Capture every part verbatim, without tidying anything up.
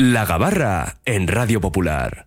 La Gabarra en Radio Popular.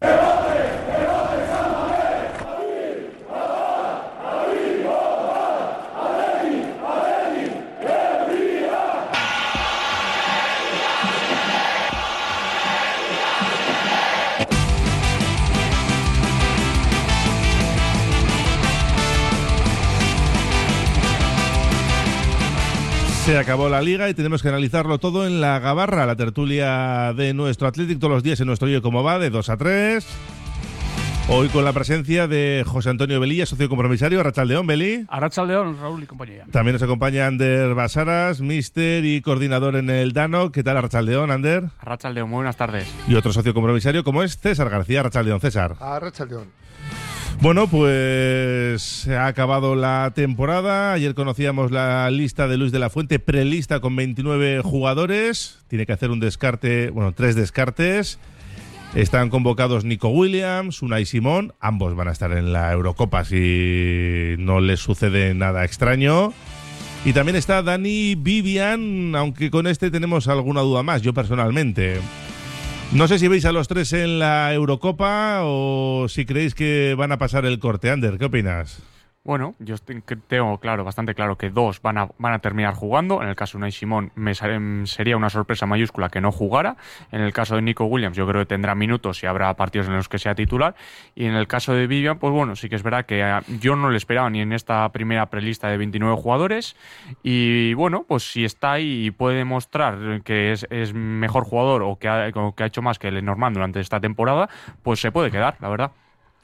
Se acabó la liga y tenemos que analizarlo todo en La Gabarra, la tertulia de nuestro Athletic todos los días en nuestro Oye Cómo Va, de dos a tres. Hoy con la presencia de José Antonio Velilla, socio compromisario. Arratsaldeón, Beli. Arratsaldeón, Raúl y compañía. También nos acompaña Ander Basaras, míster y coordinador en el Dano. ¿Qué tal, Arratsaldeón, Ander? Arratsaldeón, muy buenas tardes. Y otro socio compromisario como es César García. Arratsaldeón, César. Arratsaldeón. Bueno, pues se ha acabado la temporada. Ayer conocíamos la lista de Luis de la Fuente, prelista con veintinueve jugadores. Tiene que hacer un descarte, bueno, tres descartes. Están convocados Nico Williams, Unai Simón. Ambos van a estar en la Eurocopa si no les sucede nada extraño. Y también está Dani Vivian, aunque con este tenemos alguna duda más, yo personalmente. No sé si veis a los tres en la Eurocopa o si creéis que van a pasar el corte. Ander, ¿qué opinas? Bueno, yo tengo claro, bastante claro que dos van a, van a terminar jugando. En el caso de Unai Simón me sería una sorpresa mayúscula que no jugara. En el caso de Nico Williams yo creo que tendrá minutos y habrá partidos en los que sea titular. Y en el caso de Vivian, pues bueno, sí que es verdad que yo no le esperaba ni en esta primera prelista de veintinueve jugadores. Y bueno, pues si está ahí y puede demostrar que es, es mejor jugador o que, ha, o que ha hecho más que Lenormand durante esta temporada, pues se puede quedar, la verdad.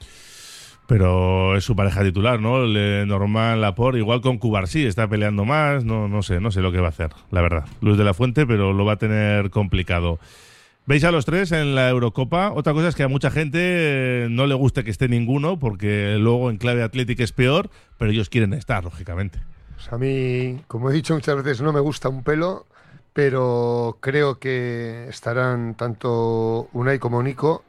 Pero es su pareja titular, ¿no? Lenormand, Laporte, igual con Cubarsí está peleando más, no, no sé, no sé lo que va a hacer, la verdad. Luis de la Fuente, pero lo va a tener complicado. ¿Veis a los tres en la Eurocopa? Otra cosa es que a mucha gente no le guste que esté ninguno, porque luego en clave Athletic es peor, pero ellos quieren estar, lógicamente. Pues a mí, como he dicho muchas veces, no me gusta un pelo, pero creo que estarán tanto Unai como Nico.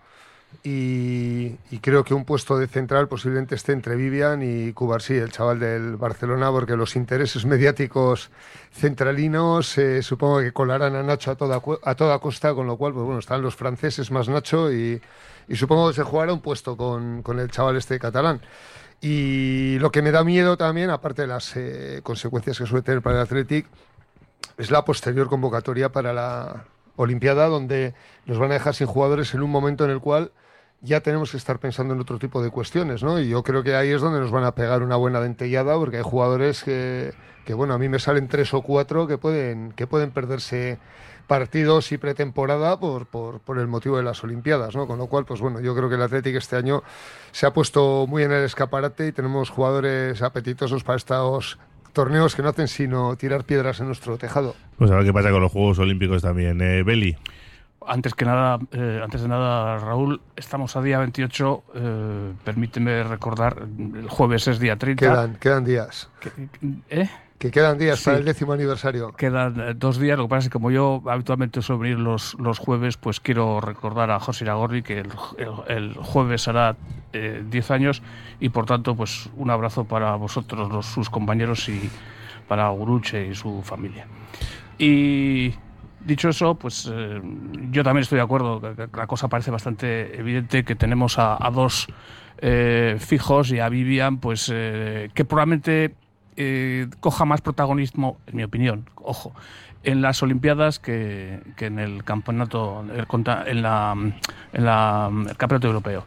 Y, y creo que un puesto de central posiblemente esté entre Vivian y Cubarsí, el chaval del Barcelona, porque los intereses mediáticos centralinos eh, supongo que colarán a Nacho a toda, a toda costa, con lo cual pues bueno, están los franceses más Nacho y, y supongo que se jugará un puesto con, con el chaval este catalán. Y lo que me da miedo también, aparte de las eh, consecuencias que suele tener para el Athletic, es la posterior convocatoria para la Olimpiada, donde nos van a dejar sin jugadores en un momento en el cual ya tenemos que estar pensando en otro tipo de cuestiones, ¿no? Y yo creo que ahí es donde nos van a pegar una buena dentellada, porque hay jugadores que, que bueno, a mí me salen tres o cuatro que pueden, que pueden perderse partidos y pretemporada por, por, por el motivo de las Olimpiadas, ¿no? Con lo cual, pues bueno, yo creo que el Athletic este año se ha puesto muy en el escaparate y tenemos jugadores apetitosos para estos torneos que no hacen sino tirar piedras en nuestro tejado. Pues a ver qué pasa con los Juegos Olímpicos también. Eh, Beli. Antes que nada, eh, antes de nada, Raúl, estamos a día veintiocho, eh, permíteme recordar, el jueves es día treinta. Quedan, quedan días. ¿Eh? Que quedan días Sí. para el décimo aniversario. Quedan eh, dos días, lo que pasa es que como yo habitualmente suelo venir los, los jueves, pues quiero recordar a José Iragorri que el, el, el jueves hará eh, diez años y por tanto, pues un abrazo para vosotros, los, sus compañeros y para Guruche y su familia. Y dicho eso, pues eh, yo también estoy de acuerdo, que la cosa parece bastante evidente, que tenemos a, a dos eh, fijos y a Vivian, pues eh, que probablemente eh, coja más protagonismo, en mi opinión, ojo, en las Olimpiadas que, que en el campeonato, en la, en la el campeonato europeo.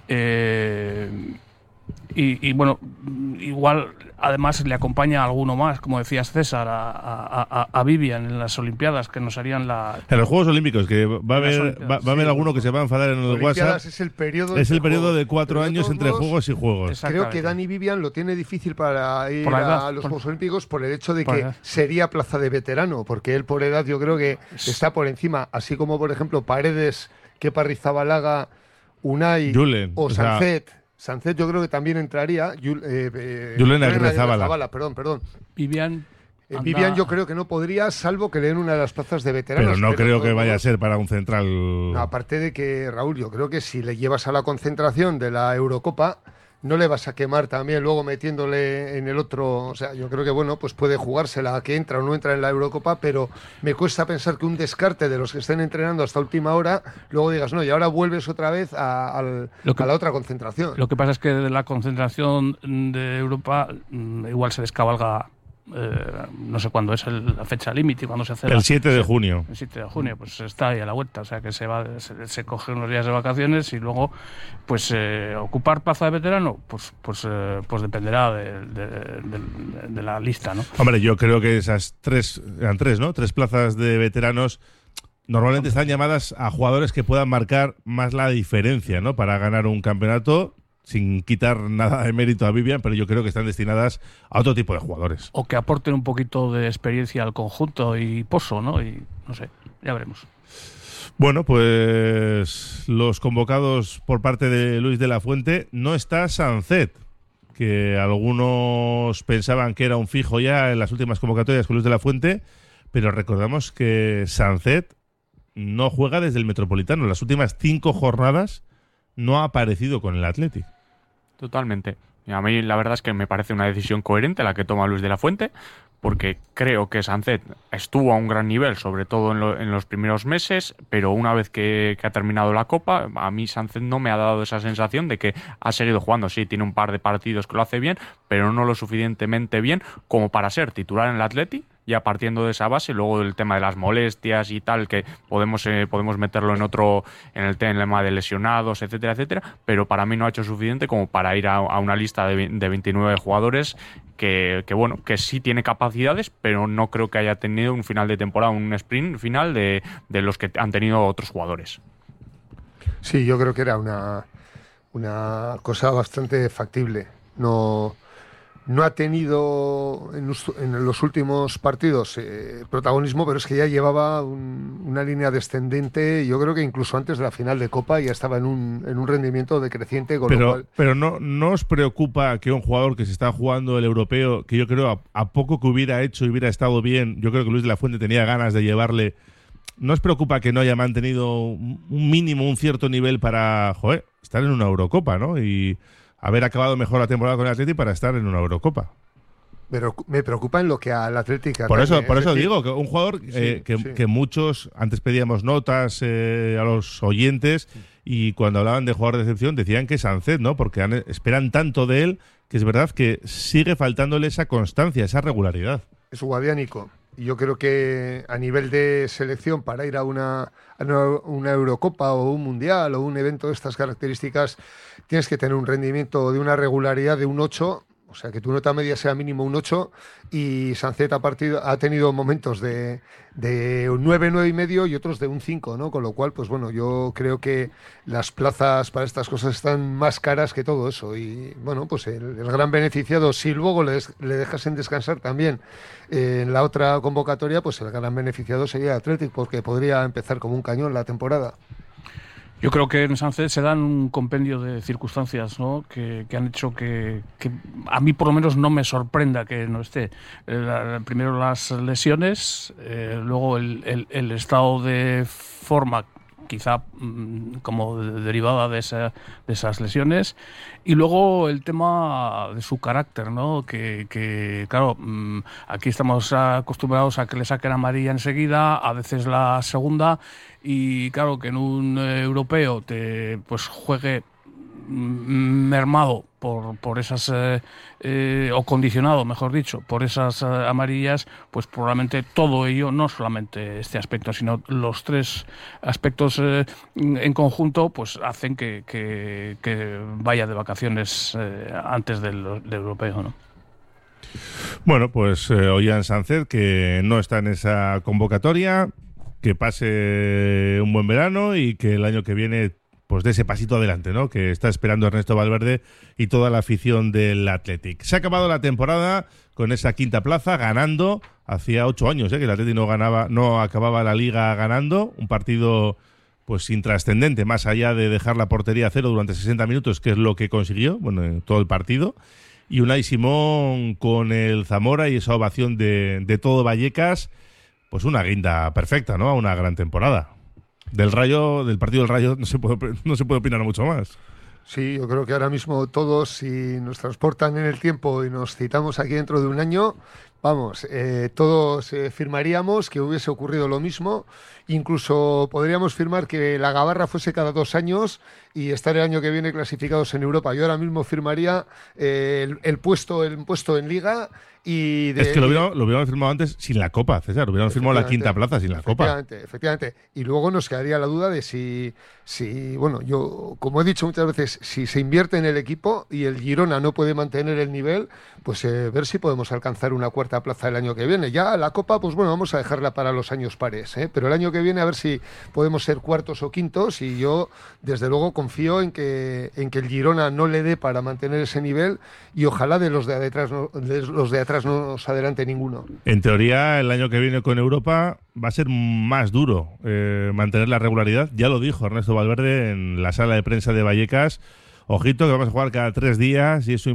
Eh, Y, y bueno, igual además le acompaña a alguno más, como decías César, a, a, a, a Vivian en las Olimpiadas, que nos harían la... En los Juegos Olímpicos, que va a haber, va, va a haber sí, alguno que se va a enfadar en el Olimpiadas WhatsApp. Es el periodo, es el periodo de cuatro pero años entre juegos y juegos. Creo que Dani Vivian lo tiene difícil para ir edad, a los por, Juegos Olímpicos por el hecho de que edad. sería plaza de veterano, porque él por edad yo creo que está por encima, así como por ejemplo Paredes, Kepa Arrizabalaga, Unai Julen, o Sancet. O sea, Sancet yo creo que también entraría. Yul, eh, eh, Julen Arrizabalaga. Perdón, perdón. Vivian... Eh, Vivian yo creo que no podría, salvo que le den una de las plazas de veteranos. Pero no pero creo no, que vaya no, a ser para un central... No, aparte de que, Raúl, yo creo que si le llevas a la concentración de la Eurocopa, no le vas a quemar también luego metiéndole en el otro. O sea, yo creo que, bueno, pues puede jugársela a que entra o no entra en la Eurocopa, pero me cuesta pensar que un descarte de los que estén entrenando hasta última hora, luego digas, no, y ahora vuelves otra vez a, al, que, a la otra concentración. Lo que pasa es que la concentración de Europa igual se descabalga. Eh, no sé cuándo es el, la fecha límite, cuándo se hace. El siete de junio. El siete de junio, pues está ahí a la vuelta, o sea que se va, se, se coge unos días de vacaciones y luego, pues eh, ocupar plaza de veterano, pues, pues, eh, pues dependerá de, de, de, de la lista, ¿no? Hombre, yo creo que esas tres, eran tres, ¿no? Tres plazas de veteranos normalmente están llamadas a jugadores que puedan marcar más la diferencia, ¿no? Para ganar un campeonato. Sin quitar nada de mérito a Vivian, pero yo creo que están destinadas a otro tipo de jugadores. O que aporten un poquito de experiencia al conjunto y pozo, ¿no? Y no sé, ya veremos. Bueno, pues los convocados por parte de Luis de la Fuente, no está Sancet, que algunos pensaban que era un fijo ya en las últimas convocatorias con Luis de la Fuente, pero recordamos que Sancet no juega desde el Metropolitano. En las últimas cinco jornadas no ha aparecido con el Athletic. Totalmente. Y a mí la verdad es que me parece una decisión coherente la que toma Luis de la Fuente, porque creo que Sancet estuvo a un gran nivel, sobre todo en, lo, en los primeros meses, pero una vez que, que ha terminado la Copa, a mí Sancet no me ha dado esa sensación de que ha seguido jugando. Sí, tiene un par de partidos que lo hace bien, pero no lo suficientemente bien como para ser titular en el Athletic. Ya partiendo de esa base, luego el tema de las molestias y tal, que podemos eh, podemos meterlo en otro, en el tema de lesionados, etcétera, etcétera, pero para mí no ha hecho suficiente como para ir a, a una lista de, de veintinueve jugadores que, que, bueno, que sí tiene capacidades, pero no creo que haya tenido un final de temporada, un sprint final de, de los que han tenido otros jugadores. Sí, yo creo que era una, una cosa bastante factible. No... No ha tenido en los, en los últimos partidos eh, protagonismo, pero es que ya llevaba un, una línea descendente. Yo creo que incluso antes de la final de Copa ya estaba en un, en un rendimiento decreciente. Con pero lo cual... pero no, ¿no os preocupa que un jugador que se está jugando el europeo, que yo creo a, a poco que hubiera hecho y hubiera estado bien, yo creo que Luis de la Fuente tenía ganas de llevarle, ¿no os preocupa que no haya mantenido un mínimo, un cierto nivel para, joder, estar en una Eurocopa, ¿no? Y haber acabado mejor la temporada con el Athletic para estar en una Eurocopa. Pero me preocupa en lo que al Athletic... Por eso, por eso decir, digo, que un jugador eh, sí, que, sí. que muchos, antes pedíamos notas eh, a los oyentes y cuando hablaban de jugador de excepción decían que Sancet, ¿no? Porque han, esperan tanto de él que es verdad que sigue faltándole esa constancia, esa regularidad. Es guadiánico. Y yo creo que a nivel de selección para ir a una, a una Eurocopa o un Mundial o un evento de estas características tienes que tener un rendimiento de una regularidad de un ocho, o sea, que tu nota media sea mínimo un ocho, y Sancet ha, partido, ha tenido momentos de, de un nueve, nueve y medio y otros de un cinco, ¿no? Con lo cual, pues bueno, yo creo que las plazas para estas cosas están más caras que todo eso. Y bueno, pues el, el gran beneficiado, si luego le, des, le dejasen descansar también eh, en la otra convocatoria, pues el gran beneficiado sería Athletic, porque podría empezar como un cañón la temporada. Yo creo que en Sancet se dan un compendio de circunstancias, ¿no? que, que han hecho que, que a mí por lo menos no me sorprenda que no esté. Eh, la, primero las lesiones, eh, luego el, el, el estado de forma quizá mmm, como de, derivada de, esa, de esas lesiones, y luego el tema de su carácter, ¿no? Que, que claro, mmm, aquí estamos acostumbrados a que le saquen amarilla enseguida, a veces la segunda, y claro, que en un eh, europeo te pues juegue mermado por, por esas eh, eh, o condicionado, mejor dicho, por esas eh, amarillas, pues probablemente todo ello, no solamente este aspecto, sino los tres aspectos eh, en conjunto, pues hacen que, que, que vaya de vacaciones eh, antes del, del europeo, ¿no? Bueno, pues eh, oían Sancet que no está en esa convocatoria, que pase un buen verano y que el año que viene pues de ese pasito adelante, ¿no? Que está esperando Ernesto Valverde y toda la afición del Athletic. Se ha acabado la temporada con esa quinta plaza, ganando. Hacía ocho años ¿eh? que el Athletic no ganaba, no acababa la liga ganando. Un partido pues intrascendente, más allá de dejar la portería a cero durante sesenta minutos, que es lo que consiguió, bueno, en todo el partido. Y Unai Simón con el Zamora y esa ovación de, de todo Vallecas, pues una guinda perfecta, ¿no? A una gran temporada. Del Rayo, del partido del Rayo no se puede, no se puede opinar mucho más. Sí, yo creo que ahora mismo todos, si nos transportan en el tiempo y nos citamos aquí dentro de un año, vamos, eh, todos eh, firmaríamos que hubiese ocurrido lo mismo. Incluso podríamos firmar que la gabarra fuese cada dos años y estar el año que viene clasificados en Europa. Yo ahora mismo firmaría eh, el, el puesto el puesto en Liga. Y de, es que lo hubiéramos, lo hubiéramos firmado antes sin la Copa, César. Hubiéramos firmado la quinta plaza sin la Copa. Efectivamente, efectivamente. Y luego nos quedaría la duda de si, si, bueno, yo, como he dicho muchas veces, si se invierte en el equipo y el Girona no puede mantener el nivel, pues eh, ver si podemos alcanzar una cuarta plaza el año que viene. Ya la Copa, pues bueno, vamos a dejarla para los años pares, ¿eh? Pero el año que viene a ver si podemos ser cuartos o quintos, y yo, desde luego, confío en que, en que el Girona no le dé para mantener ese nivel, y ojalá de los de detrás no, de los de atrás no nos adelante ninguno. En teoría, el año que viene con Europa va a ser más duro eh, mantener la regularidad. Ya lo dijo Ernesto Valverde en la sala de prensa de Vallecas. Ojito, que vamos a jugar cada tres días y eso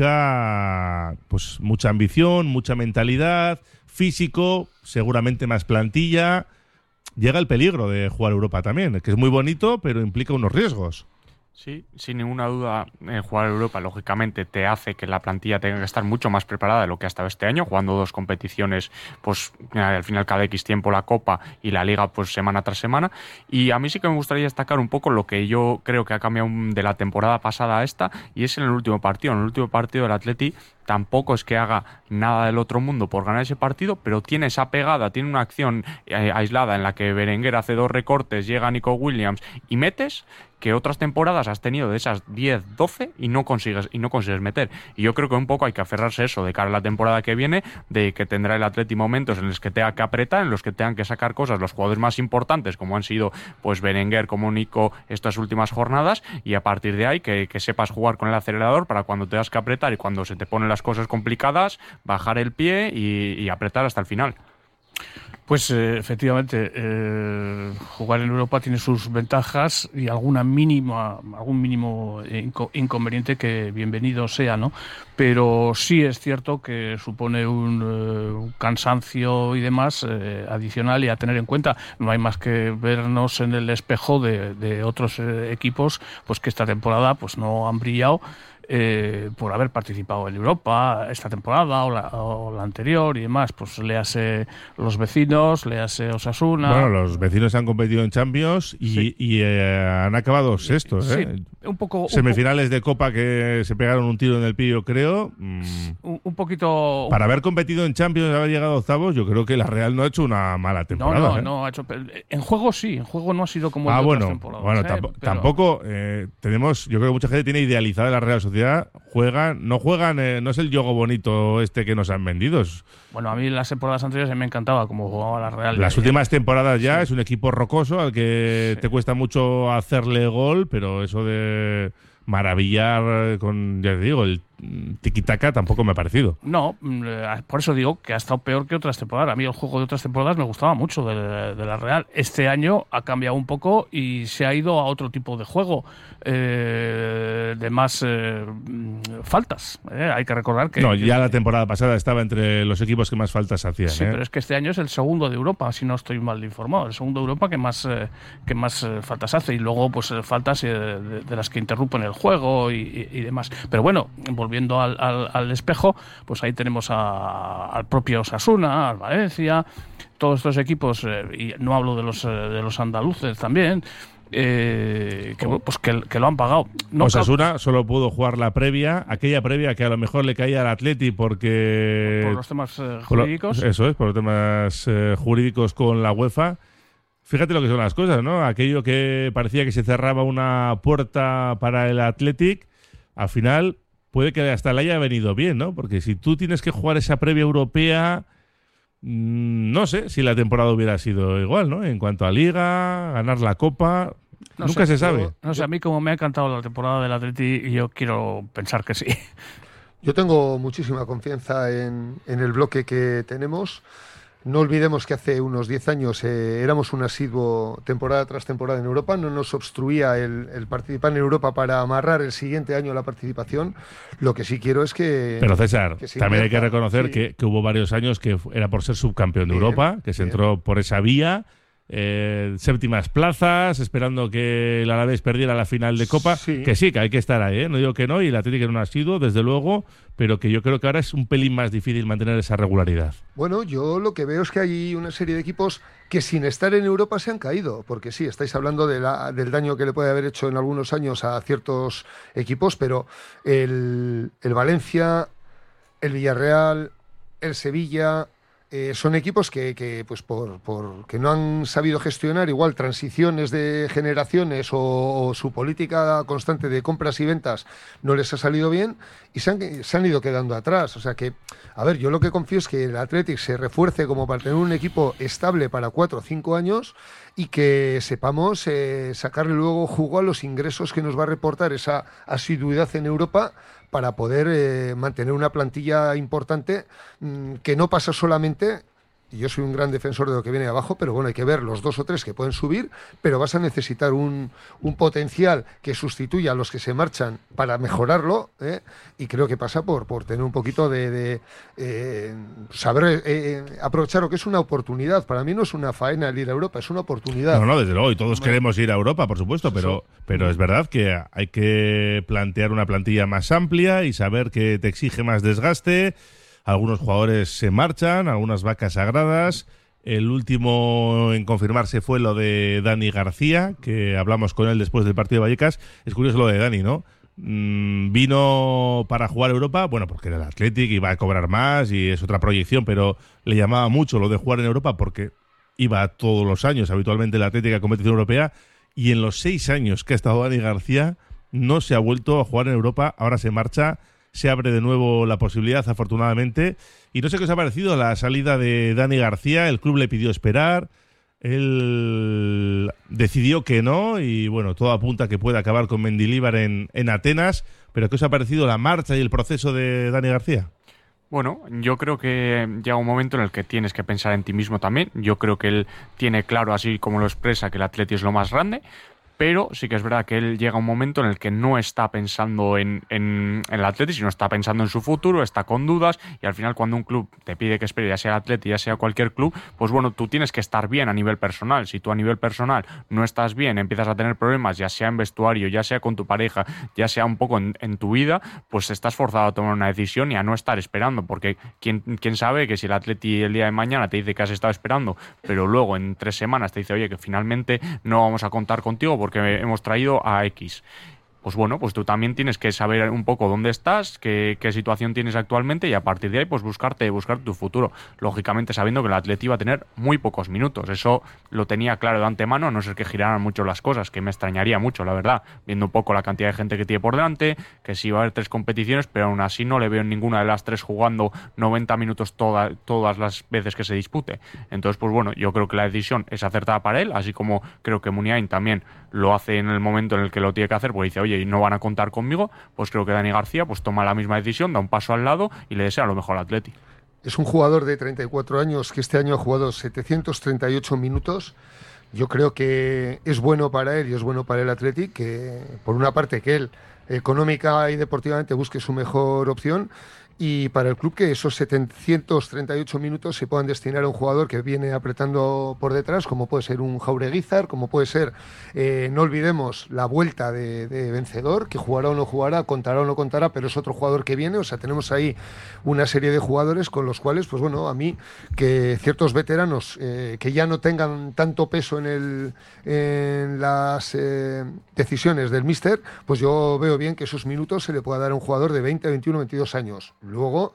implica pues mucha ambición, mucha mentalidad, físico, seguramente más plantilla. Llega el peligro de jugar Europa también, que es muy bonito, pero implica unos riesgos. Sí, sin ninguna duda, eh, jugar Europa, lógicamente, te hace que la plantilla tenga que estar mucho más preparada de lo que ha estado este año, jugando dos competiciones, pues al final cada X tiempo la Copa y la Liga, pues semana tras semana. Y a mí sí que me gustaría destacar un poco lo que yo creo que ha cambiado de la temporada pasada a esta, y es en el último partido. En el último partido del Atleti tampoco es que haga nada del otro mundo por ganar ese partido, pero tiene esa pegada, tiene una acción eh, aislada en la que Berenguer hace dos recortes, llega Nico Williams y metes, que otras temporadas has tenido de esas diez, doce y no consigues y no consigues meter. Y yo creo que un poco hay que aferrarse a eso de cara a la temporada que viene, de que tendrá el Atleti momentos en los que tenga que apretar, en los que tengan que sacar cosas los jugadores más importantes, como han sido pues Berenguer, como Nico, estas últimas jornadas, y a partir de ahí que, que sepas jugar con el acelerador para cuando tengas que apretar y cuando se te ponen las cosas complicadas, bajar el pie y, y apretar hasta el final. Pues eh, efectivamente, eh, jugar en Europa tiene sus ventajas y alguna mínima, algún mínimo inco- inconveniente que bienvenido sea, ¿no? Pero sí es cierto que supone un, eh, un cansancio y demás eh, adicional y a tener en cuenta. No hay más que vernos en el espejo de, de otros eh, equipos, pues que esta temporada pues no han brillado. Eh, por haber participado en Europa esta temporada o la, o la anterior y demás, pues léase los vecinos, léase Osasuna. Bueno, los vecinos han competido en Champions y, sí. y eh, han acabado sextos, ¿eh? Sí, un poco, semifinales un po- de Copa que se pegaron un tiro en el pillo, creo. Mm. Un, un poquito... Para haber competido en Champions y haber llegado a octavos, yo creo que la Real no ha hecho una mala temporada. No, no, ¿eh? no ha hecho... En juego sí, en juego no ha sido como ah, el de bueno, otras temporadas. Bueno, ¿eh? tampo- Pero... tampoco eh, tenemos... Yo creo que mucha gente tiene idealizada la Real Sociedad. Juegan, no juegan, eh, no es el yogo bonito este que nos han vendido. Bueno, a mí las temporadas anteriores me encantaba cómo jugaba la Real. Las de... últimas temporadas ya sí. Es un equipo rocoso al que sí. te cuesta mucho hacerle gol, pero eso de maravillar con, ya te digo, el tiki-taka tampoco me ha parecido. No, por eso digo que ha estado peor que otras temporadas. A mí el juego de otras temporadas me gustaba mucho de, de la Real. Este año ha cambiado un poco y se ha ido a otro tipo de juego, eh, de más eh, faltas. Eh. Hay que recordar que... No, ya la temporada pasada estaba entre los equipos que más faltas hacían. Sí, ¿eh? pero es que este año es el segundo de Europa, si no estoy mal informado. El segundo de Europa que más, eh, que más eh, faltas hace. Y luego pues faltas eh, de, de las que interrumpen el juego y, y, y demás. Pero bueno, volviendo al, al, al espejo, pues ahí tenemos a, al propio Osasuna, al Valencia, todos estos equipos, eh, y no hablo de los, eh, de los andaluces también, eh, que, pues que, que lo han pagado. No Osasuna ca- solo pudo jugar la previa, aquella previa que a lo mejor le caía al Atleti porque... Por los temas eh, jurídicos. Lo, eso es, por los temas eh, jurídicos con la UEFA. Fíjate lo que son las cosas, ¿no? Aquello que parecía que se cerraba una puerta para el Athletic, al final puede que hasta le haya venido bien, ¿no? Porque si tú tienes que jugar esa previa europea, mmm, no sé si la temporada hubiera sido igual, ¿no? En cuanto a Liga, ganar la Copa, no nunca sé, se sabe. Yo, no sé, a mí como me ha encantado la temporada del Atleti, yo quiero pensar que sí. Yo tengo muchísima confianza en, en el bloque que tenemos. No olvidemos que hace unos diez años eh, éramos un asiduo temporada tras temporada en Europa, no nos obstruía el, el participar en Europa para amarrar el siguiente año la participación. Lo que sí quiero es que... Pero César, que también hay que reconocer sí. que, que hubo varios años que era por ser subcampeón de Bien, Europa, que se bien. entró por esa vía eh, séptimas plazas, esperando que el Alavés perdiera la final de Copa. Sí. Que sí, que hay que estar ahí, ¿eh? No digo que no, y el Atlético no ha sido, desde luego, pero que yo creo que ahora es un pelín más difícil mantener esa regularidad. Bueno, yo lo que veo es que hay una serie de equipos que sin estar en Europa se han caído, porque sí, estáis hablando de la, del daño que le puede haber hecho en algunos años a ciertos equipos, pero el, el Valencia, el Villarreal, el Sevilla... Eh, son equipos que, que pues por, por que no han sabido gestionar igual transiciones de generaciones o, o su política constante de compras y ventas no les ha salido bien y se han, se han ido quedando atrás. O sea que, a ver, yo lo que confío es que el Athletic se refuerce como para tener un equipo estable para cuatro o cinco años y que sepamos eh, sacarle luego jugo a los ingresos que nos va a reportar esa asiduidad en Europa para poder eh, mantener una plantilla importante mmm, que no pasa solamente, y yo soy un gran defensor de lo que viene de abajo, pero bueno, hay que ver los dos o tres que pueden subir, pero vas a necesitar un, un potencial que sustituya a los que se marchan para mejorarlo, ¿eh? Y creo que pasa por, por tener un poquito de, de eh, saber eh, aprovechar lo que es una oportunidad. Para mí no es una faena el ir a Europa, es una oportunidad. No, no, desde luego, y todos bueno, queremos ir a Europa, por supuesto, pero, pero es verdad que hay que plantear una plantilla más amplia y saber que te exige más desgaste. Algunos jugadores se marchan, algunas vacas sagradas. El último en confirmarse fue lo de Dani García, que hablamos con él después del partido de Vallecas. Es curioso lo de Dani, ¿no? Mm, vino para jugar Europa, bueno, porque era el Athletic, iba a cobrar más y es otra proyección, pero le llamaba mucho lo de jugar en Europa porque iba todos los años habitualmente el Athletic a competición europea, y en los seis años que ha estado Dani García no se ha vuelto a jugar en Europa. Ahora se marcha. Se abre de nuevo la posibilidad, afortunadamente. Y no sé qué os ha parecido la salida de Dani García. El club le pidió esperar. Él decidió que no. Y bueno, todo apunta a que puede acabar con Mendilibar en, en Atenas. ¿Pero qué os ha parecido la marcha y el proceso de Dani García? Bueno, yo creo que llega un momento en el que tienes que pensar en ti mismo también. Yo creo que él tiene claro, así como lo expresa, que el Atleti es lo más grande. Pero sí que es verdad que él llega a un momento en el que no está pensando en, en, en el Atleti, sino está pensando en su futuro, está con dudas, y al final cuando un club te pide que espere, ya sea el Atleti, ya sea cualquier club, pues bueno, tú tienes que estar bien a nivel personal. Si tú a nivel personal no estás bien, empiezas a tener problemas, ya sea en vestuario, ya sea con tu pareja, ya sea un poco en, en tu vida, pues estás forzado a tomar una decisión y a no estar esperando, porque quién, quién sabe que si el Atleti el día de mañana te dice que has estado esperando, pero luego en tres semanas te dice, oye, que finalmente no vamos a contar contigo porque hemos traído a X. Pues bueno, pues tú también tienes que saber un poco dónde estás, qué, qué situación tienes actualmente, y a partir de ahí pues buscarte, buscar tu futuro. Lógicamente sabiendo que el Atleti iba a tener muy pocos minutos. Eso lo tenía claro de antemano, a no ser que giraran mucho las cosas, que me extrañaría mucho, la verdad, viendo un poco la cantidad de gente que tiene por delante, que sí va a haber tres competiciones, pero aún así no le veo en ninguna de las tres jugando noventa minutos toda, todas las veces que se dispute. Entonces, pues bueno, yo creo que la decisión es acertada para él, así como creo que Muniain también lo hace en el momento en el que lo tiene que hacer, porque dice, oye, y no van a contar conmigo. Pues creo que Dani García pues toma la misma decisión, da un paso al lado y le desea lo mejor al Atleti. Es un jugador de treinta y cuatro años que este año ha jugado setecientos treinta y ocho minutos. Yo creo que es bueno para él y es bueno para el Atleti, que por una parte que él económica y deportivamente busque su mejor opción, y para el club que esos setecientos treinta y ocho minutos se puedan destinar a un jugador que viene apretando por detrás, como puede ser un Jaureguizar, como puede ser, eh, no olvidemos, la vuelta de, de Vencedor, que jugará o no jugará, contará o no contará, pero es otro jugador que viene. O sea, tenemos ahí una serie de jugadores con los cuales, pues bueno, a mí, que ciertos veteranos eh, que ya no tengan tanto peso en, el, en las eh, decisiones del míster, pues yo veo bien que esos minutos se le pueda dar a un jugador de veinte, veintiuno, veintidós años. Luego,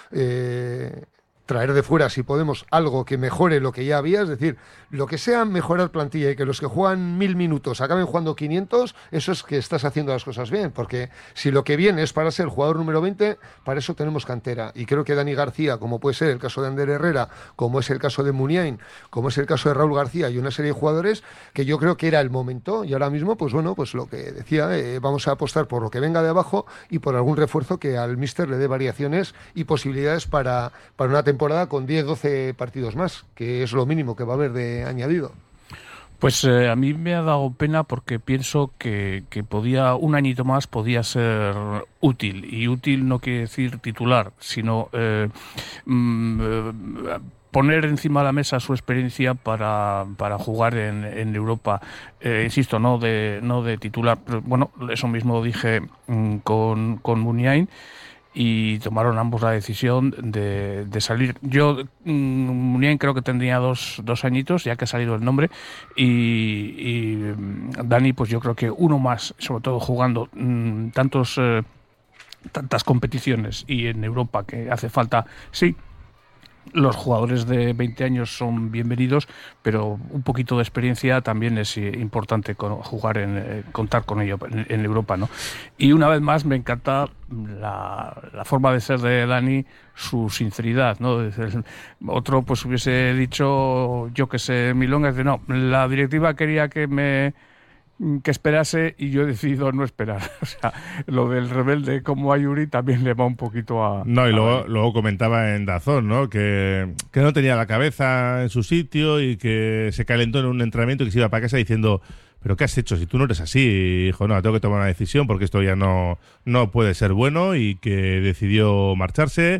eh, traer de fuera, si podemos, algo que mejore lo que ya había, es decir, lo que sea mejorar plantilla y que los que juegan mil minutos acaben jugando quinientos, eso es que estás haciendo las cosas bien, porque si lo que viene es para ser jugador número veinte, para eso tenemos cantera, y creo que Dani García, como puede ser el caso de Ander Herrera, como es el caso de Muniain, como es el caso de Raúl García y una serie de jugadores, que yo creo que era el momento, y ahora mismo, pues bueno, pues lo que decía, eh, vamos a apostar por lo que venga de abajo y por algún refuerzo que al míster le dé variaciones y posibilidades para, para una temporada temporada con diez, doce partidos más, que es lo mínimo que va a haber de añadido. Pues eh, a mí me ha dado pena porque pienso que, que podía, un añito más podía ser útil, y útil no quiere decir titular, sino eh, mm, poner encima de la mesa su experiencia para, para jugar en, en Europa. Eh, insisto, no de no de titular, pero bueno, eso mismo dije mm, con, con Muniain, y tomaron ambos la decisión de, de salir. Yo, mmm, Muniain creo que tendría dos, dos añitos, ya que ha salido el nombre, y, y Dani, pues yo creo que uno más, sobre todo jugando mmm, tantos eh, tantas competiciones y en Europa, que hace falta, sí, los jugadores de veinte años son bienvenidos, pero un poquito de experiencia también es importante con, jugar en eh, contar con ello en, en Europa, ¿no? Y una vez más me encanta la, la forma de ser de Dani, su sinceridad, ¿no? Otro pues hubiese dicho, yo que sé, Milonga, dice, no, la directiva quería que me que esperase y yo he decidido no esperar. O sea, lo del rebelde como Ayuri también le va un poquito a... No, y a luego, Dani. luego comentaba en Dazón, ¿no? Que, que no tenía la cabeza en su sitio y que se calentó en un entrenamiento y que se iba para casa diciendo, ¿pero qué has hecho? Si tú no eres así. Y dijo, no, tengo que tomar una decisión porque esto ya no, no puede ser bueno, y que decidió marcharse.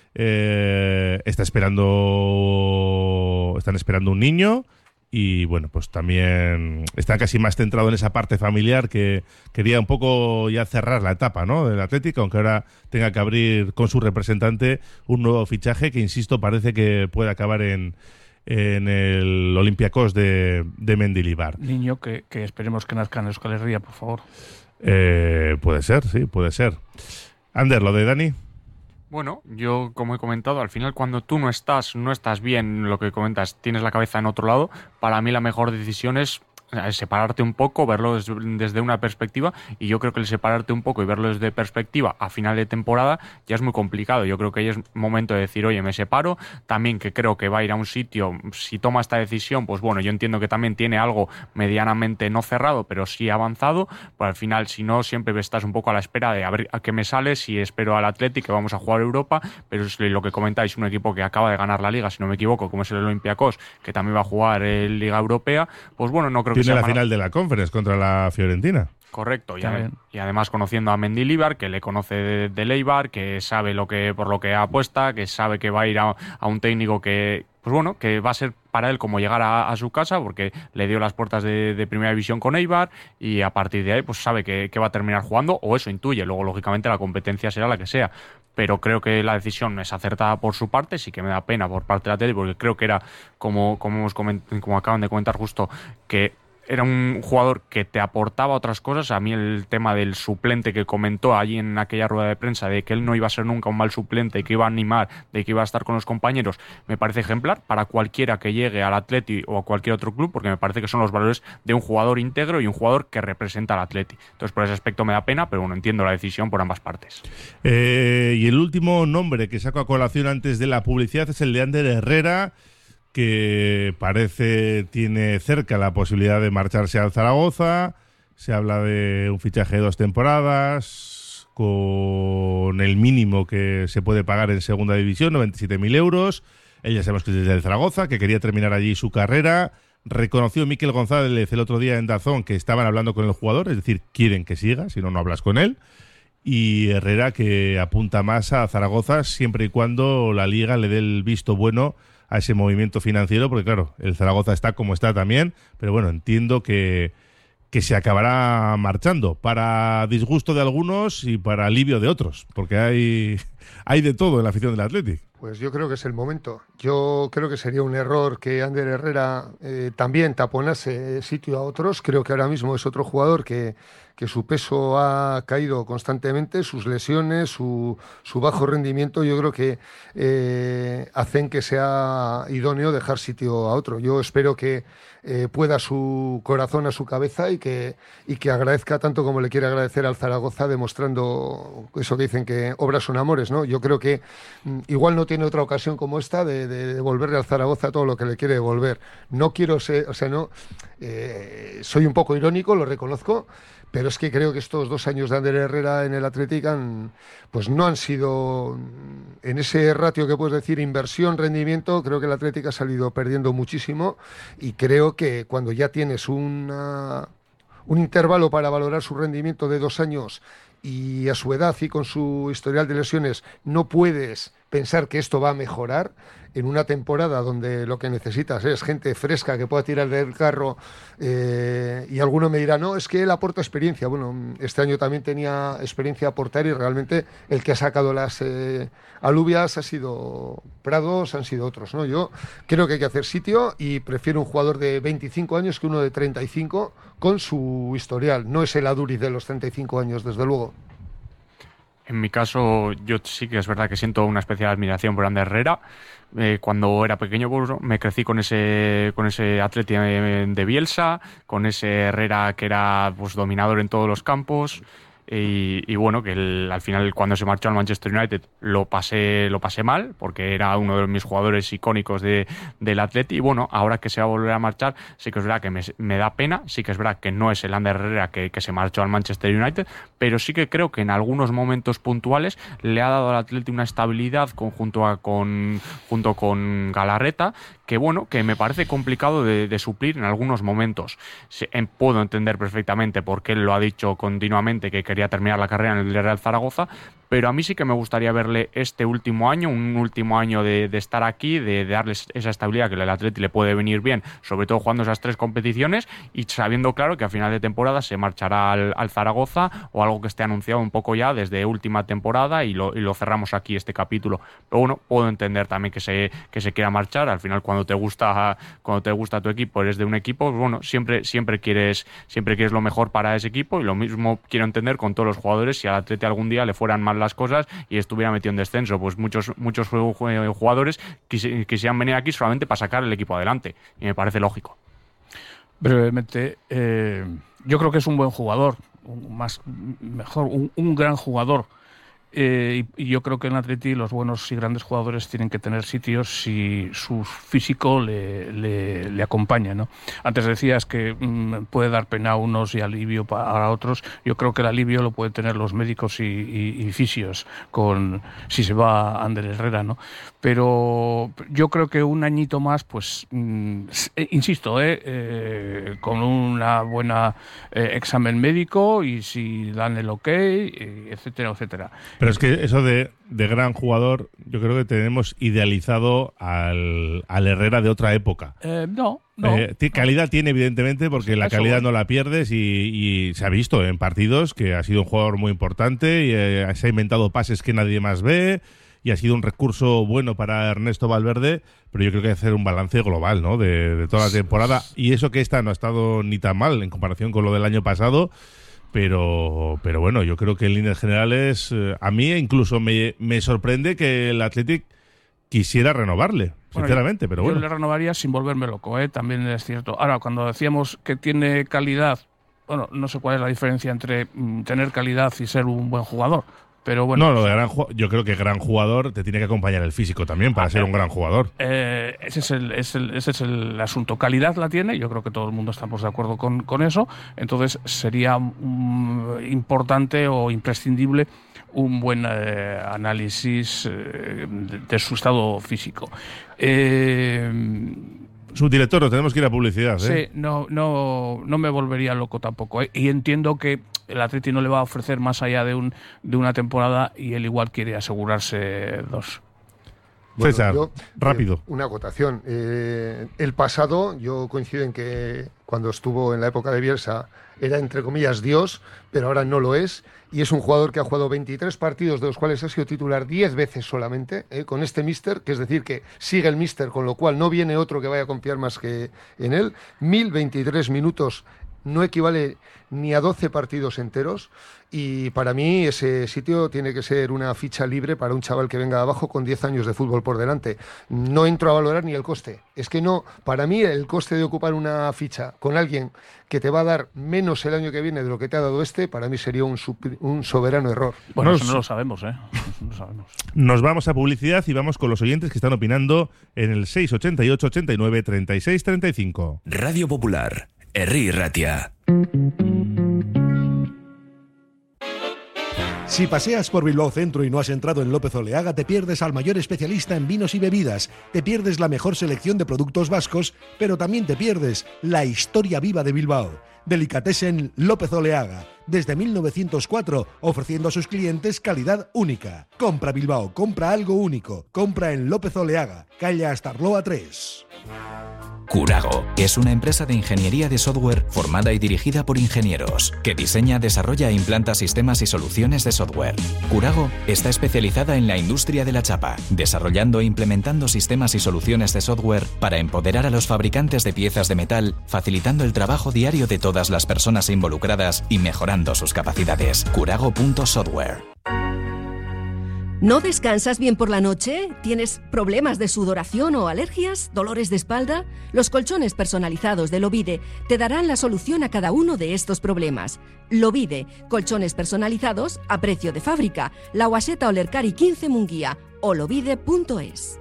Eh, está esperando... Están esperando un niño. Y bueno, pues también está casi más centrado en esa parte familiar, que quería un poco ya cerrar la etapa, ¿no?, del Atlético, aunque ahora tenga que abrir con su representante un nuevo fichaje que, insisto, parece que puede acabar en, en el Olympiacos de, de Mendilibar. Niño que, que esperemos que nazca en Euskal Herria, por favor. Eh, puede ser, sí, puede ser. Ander, ¿lo de Dani? Bueno, yo como he comentado, al final cuando tú no estás, no estás bien, lo que comentas, tienes la cabeza en otro lado, para mí la mejor decisión es separarte un poco, verlo desde, desde una perspectiva, y yo creo que el separarte un poco y verlo desde perspectiva a final de temporada ya es muy complicado. Yo creo que ya es momento de decir, oye, me separo, también que creo que va a ir a un sitio, si toma esta decisión, pues bueno, yo entiendo que también tiene algo medianamente no cerrado, pero sí avanzado, pues al final, si no, siempre estás un poco a la espera de a ver a qué me sale, si espero al Athletic, que vamos a jugar Europa, pero es lo que comentáis, un equipo que acaba de ganar la Liga, si no me equivoco, como es el Olympiacos, que también va a jugar en Liga Europea, pues bueno, no creo que Tiene sea la final de la Conference contra la Fiorentina. Correcto, y, a, y además conociendo a Mendilibar, que le conoce de, de Eibar, que sabe lo que por lo que apuesta, que sabe que va a ir a, a un técnico que, pues bueno, que va a ser para él como llegar a, a su casa, porque le dio las puertas de, de primera división con Eibar, y a partir de ahí pues sabe que, que va a terminar jugando, o eso intuye. Luego, lógicamente, la competencia será la que sea, pero creo que la decisión es acertada por su parte. Sí que me da pena por parte de la tele, porque creo que era, como, como, hemos coment, como acaban de comentar justo, que era un jugador que te aportaba otras cosas. A mí el tema del suplente que comentó allí en aquella rueda de prensa, de que él no iba a ser nunca un mal suplente, que iba a animar, de que iba a estar con los compañeros, me parece ejemplar para cualquiera que llegue al Atleti o a cualquier otro club, porque me parece que son los valores de un jugador íntegro y un jugador que representa al Atleti. Entonces, por ese aspecto me da pena, pero bueno, entiendo la decisión por ambas partes. Eh, y el último nombre que saco a colación antes de la publicidad es el de Ander Herrera, que parece tiene cerca la posibilidad de marcharse al Zaragoza. Se habla de un fichaje de dos temporadas con el mínimo que se puede pagar en segunda división, noventa y siete mil euros. Él ya sabemos que es desde el Zaragoza, que quería terminar allí su carrera. Reconoció Miquel González el otro día en Dazón que estaban hablando con el jugador, es decir, quieren que siga, si no, no hablas con él. Y Herrera, que apunta más a Zaragoza siempre y cuando la Liga le dé el visto bueno a ese movimiento financiero, porque claro, el Zaragoza está como está también, pero bueno, entiendo que, que se acabará marchando, para disgusto de algunos y para alivio de otros, porque hay, hay de todo en la afición del Athletic. Pues yo creo que es el momento. Yo creo que sería un error que Ander Herrera eh, también taponase sitio a otros. Creo que ahora mismo es otro jugador que, que su peso ha caído constantemente, sus lesiones, su, su bajo rendimiento, yo creo que eh, hacen que sea idóneo dejar sitio a otro. Yo espero que eh, pueda su corazón a su cabeza y que, y que agradezca tanto como le quiere agradecer al Zaragoza, demostrando eso que dicen que obras son amores, ¿no? Yo creo que mm, igual no tiene otra ocasión como esta de, de devolverle al Zaragoza todo lo que le quiere devolver. No quiero ser, o sea, no, eh, soy un poco irónico, lo reconozco, pero es que creo que estos dos años de Ander Herrera en el Athletic han, pues no han sido, en ese ratio que puedes decir inversión, rendimiento, creo que el Athletic ha salido perdiendo muchísimo, y creo que cuando ya tienes una, un intervalo para valorar su rendimiento de dos años y a su edad y con su historial de lesiones no puedes pensar que esto va a mejorar en una temporada donde lo que necesitas es gente fresca que pueda tirar del carro, eh, y alguno me dirá, no, es que él aporta experiencia. Bueno, este año también tenía experiencia a aportar y realmente el que ha sacado las eh, alubias ha sido Prados, han sido otros, ¿no? Yo creo que hay que hacer sitio y prefiero un jugador de veinticinco años que uno de treinta y cinco con su historial. No es el Aduriz de los treinta y cinco años, desde luego. En mi caso, yo sí que es verdad que siento una especial admiración por Ander Herrera. Eh, cuando era pequeño, pues, me crecí con ese con ese Atleti de Bielsa, con ese Herrera que era, pues, dominador en todos los campos. Y, y bueno, que el, al final cuando se marchó al Manchester United lo pasé lo pasé mal, porque era uno de mis jugadores icónicos de, del Atleti. Y bueno, ahora que se va a volver a marchar, sí que es verdad que me, me da pena, sí que es verdad que no es el Ander Herrera que, que se marchó al Manchester United, pero sí que creo que en algunos momentos puntuales le ha dado al Atleti una estabilidad conjunto a, con, junto con Galarreta, que bueno, que me parece complicado de, de suplir en algunos momentos. Sí, en, puedo entender perfectamente por qué él lo ha dicho continuamente, que quería terminar la carrera en el Real Zaragoza, pero a mí sí que me gustaría verle este último año, un último año de, de estar aquí, de, de darles esa estabilidad que el Atleti le puede venir bien, sobre todo jugando esas tres competiciones y sabiendo claro que a final de temporada se marchará al, al Zaragoza, o algo que esté anunciado un poco ya desde última temporada, y lo, y lo cerramos aquí este capítulo. Pero bueno, puedo entender también que se, que se quiera marchar. Al final, cuando te gusta cuando te gusta tu equipo, eres de un equipo, bueno, siempre, siempre quieres siempre quieres lo mejor para ese equipo, y lo mismo quiero entender con todos los jugadores. Si al Atleti algún día le fueran mal las cosas y estuviera metido en descenso, pues muchos muchos jugadores quis- quisieran venir aquí solamente para sacar el equipo adelante, y me parece lógico. Brevemente, eh, yo creo que es un buen jugador, un, más mejor, un, un gran jugador. Eh, y, y yo creo que en Atleti los buenos y grandes jugadores tienen que tener sitios si su físico le, le, le acompaña, ¿no? Antes decías que mmm, puede dar pena a unos y alivio para otros. Yo creo que el alivio lo pueden tener los médicos y, y, y fisios con si se va a Ander Herrera, ¿no? Pero yo creo que un añito más, pues, mmm, eh, insisto, eh, eh, con una buena eh, examen médico, y si dan el ok, eh, etcétera, etcétera. Pero es que eso de, de gran jugador, yo creo que tenemos idealizado al, al Herrera de otra época. Eh, no, no. Eh, t- calidad tiene, evidentemente, porque la Eso calidad bueno. no la pierdes, y, y se ha visto en partidos que ha sido un jugador muy importante, y eh, se ha inventado pases que nadie más ve, y ha sido un recurso bueno para Ernesto Valverde, pero yo creo que hay que hacer un balance global, ¿no?, de, de toda la temporada, y eso que esta no ha estado ni tan mal en comparación con lo del año pasado. Pero, pero bueno, yo creo que en líneas generales, eh, a mí incluso me, me sorprende que el Athletic quisiera renovarle, Bueno, sinceramente, yo, pero yo bueno. le renovaría sin volverme loco, ¿eh? También es cierto. Ahora, cuando decíamos que tiene calidad, bueno, no sé cuál es la diferencia entre mm, tener calidad y ser un buen jugador. Pero bueno, No, lo de gran ju- yo creo que gran jugador te tiene que acompañar el físico también para Ah, ser eh, un gran jugador. Eh, ese, es el, es el, ese es el asunto. Calidad la tiene, yo creo que todo el mundo estamos de acuerdo con, con eso. Entonces sería um, importante o imprescindible un buen eh, análisis eh, de, de su estado físico. Eh, Subdirector, nos tenemos que ir a publicidad, ¿eh? Sí, no, no, no me volvería loco tampoco, ¿eh? Y entiendo que el Atleti no le va a ofrecer más allá de un de una temporada, y él igual quiere asegurarse dos. Bueno, César, yo, rápido. Eh, una acotación. Eh, el pasado, yo coincido en que cuando estuvo en la época de Bielsa era, entre comillas, Dios, pero ahora no lo es. Y es un jugador que ha jugado veintitrés partidos, de los cuales ha sido titular diez veces solamente, eh, con este míster, que es decir, que sigue el míster, con lo cual no viene otro que vaya a confiar más que en él. mil veintitrés minutos no equivale ni a doce partidos enteros, y para mí ese sitio tiene que ser una ficha libre para un chaval que venga de abajo con diez años de fútbol por delante. No entro a valorar ni el coste. Es que no, para mí el coste de ocupar una ficha con alguien que te va a dar menos el año que viene de lo que te ha dado este, para mí sería un, super, un soberano error. Bueno, Nos- eso no lo sabemos, ¿eh? No lo sabemos. Nos vamos a publicidad y vamos con los oyentes que están opinando en el seis ochenta y ocho, ochenta y nueve, treinta y seis, treinta y cinco. Radio Popular, Herri Ratia. Si paseas por Bilbao Centro y no has entrado en López Oleaga, te pierdes al mayor especialista en vinos y bebidas, te pierdes la mejor selección de productos vascos, pero también te pierdes la historia viva de Bilbao. Delicatessen López Oleaga. Desde mil novecientos cuatro, ofreciendo a sus clientes calidad única. Compra Bilbao, compra algo único. Compra en López Oleaga, calle Astarloa tres. Curago es una empresa de ingeniería de software formada y dirigida por ingenieros, que diseña, desarrolla e implanta sistemas y soluciones de software. Curago está especializada en la industria de la chapa, desarrollando e implementando sistemas y soluciones de software para empoderar a los fabricantes de piezas de metal, facilitando el trabajo diario de todas las personas involucradas y mejorando sus capacidades. Curago punto software. ¿No descansas bien por la noche? ¿Tienes problemas de sudoración o alergias? ¿Dolores de espalda? Los colchones personalizados de Lovide te darán la solución a cada uno de estos problemas. Lovide, colchones personalizados a precio de fábrica. La Guaseta Olercari quince Munguía o lovide punto es.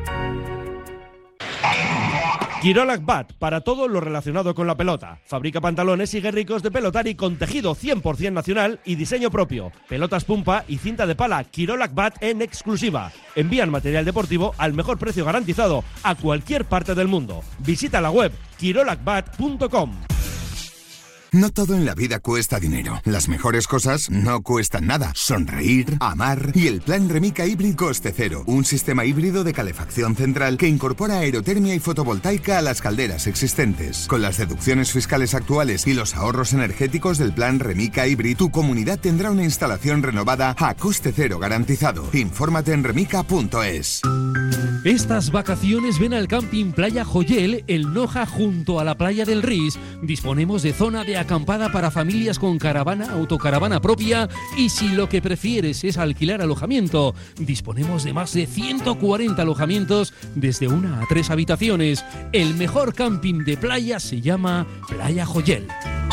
Quirolac Bat, para todo lo relacionado con la pelota. Fabrica pantalones y guerricos de pelotari con tejido cien por ciento nacional y diseño propio. Pelotas pumpa y cinta de pala Quirolac Bat en exclusiva. Envían material deportivo al mejor precio garantizado a cualquier parte del mundo. Visita la web quirolac bat punto com. No todo en la vida cuesta dinero. Las mejores cosas no cuestan nada. Sonreír, amar y el plan Remica Hybrid Coste Cero. Un sistema híbrido de calefacción central que incorpora aerotermia y fotovoltaica a las calderas existentes. Con las deducciones fiscales actuales y los ahorros energéticos del plan Remica Hybrid, tu comunidad tendrá una instalación renovada a coste cero garantizado. Infórmate en remica punto es. Estas vacaciones ven al Camping Playa Joyel, el Noja, junto a la playa del Ris. Disponemos de zona de acampada para familias con caravana, autocaravana propia, y si lo que prefieres es alquilar alojamiento, disponemos de más de ciento cuarenta alojamientos desde una a tres habitaciones. El mejor camping de playa se llama Playa Joyel.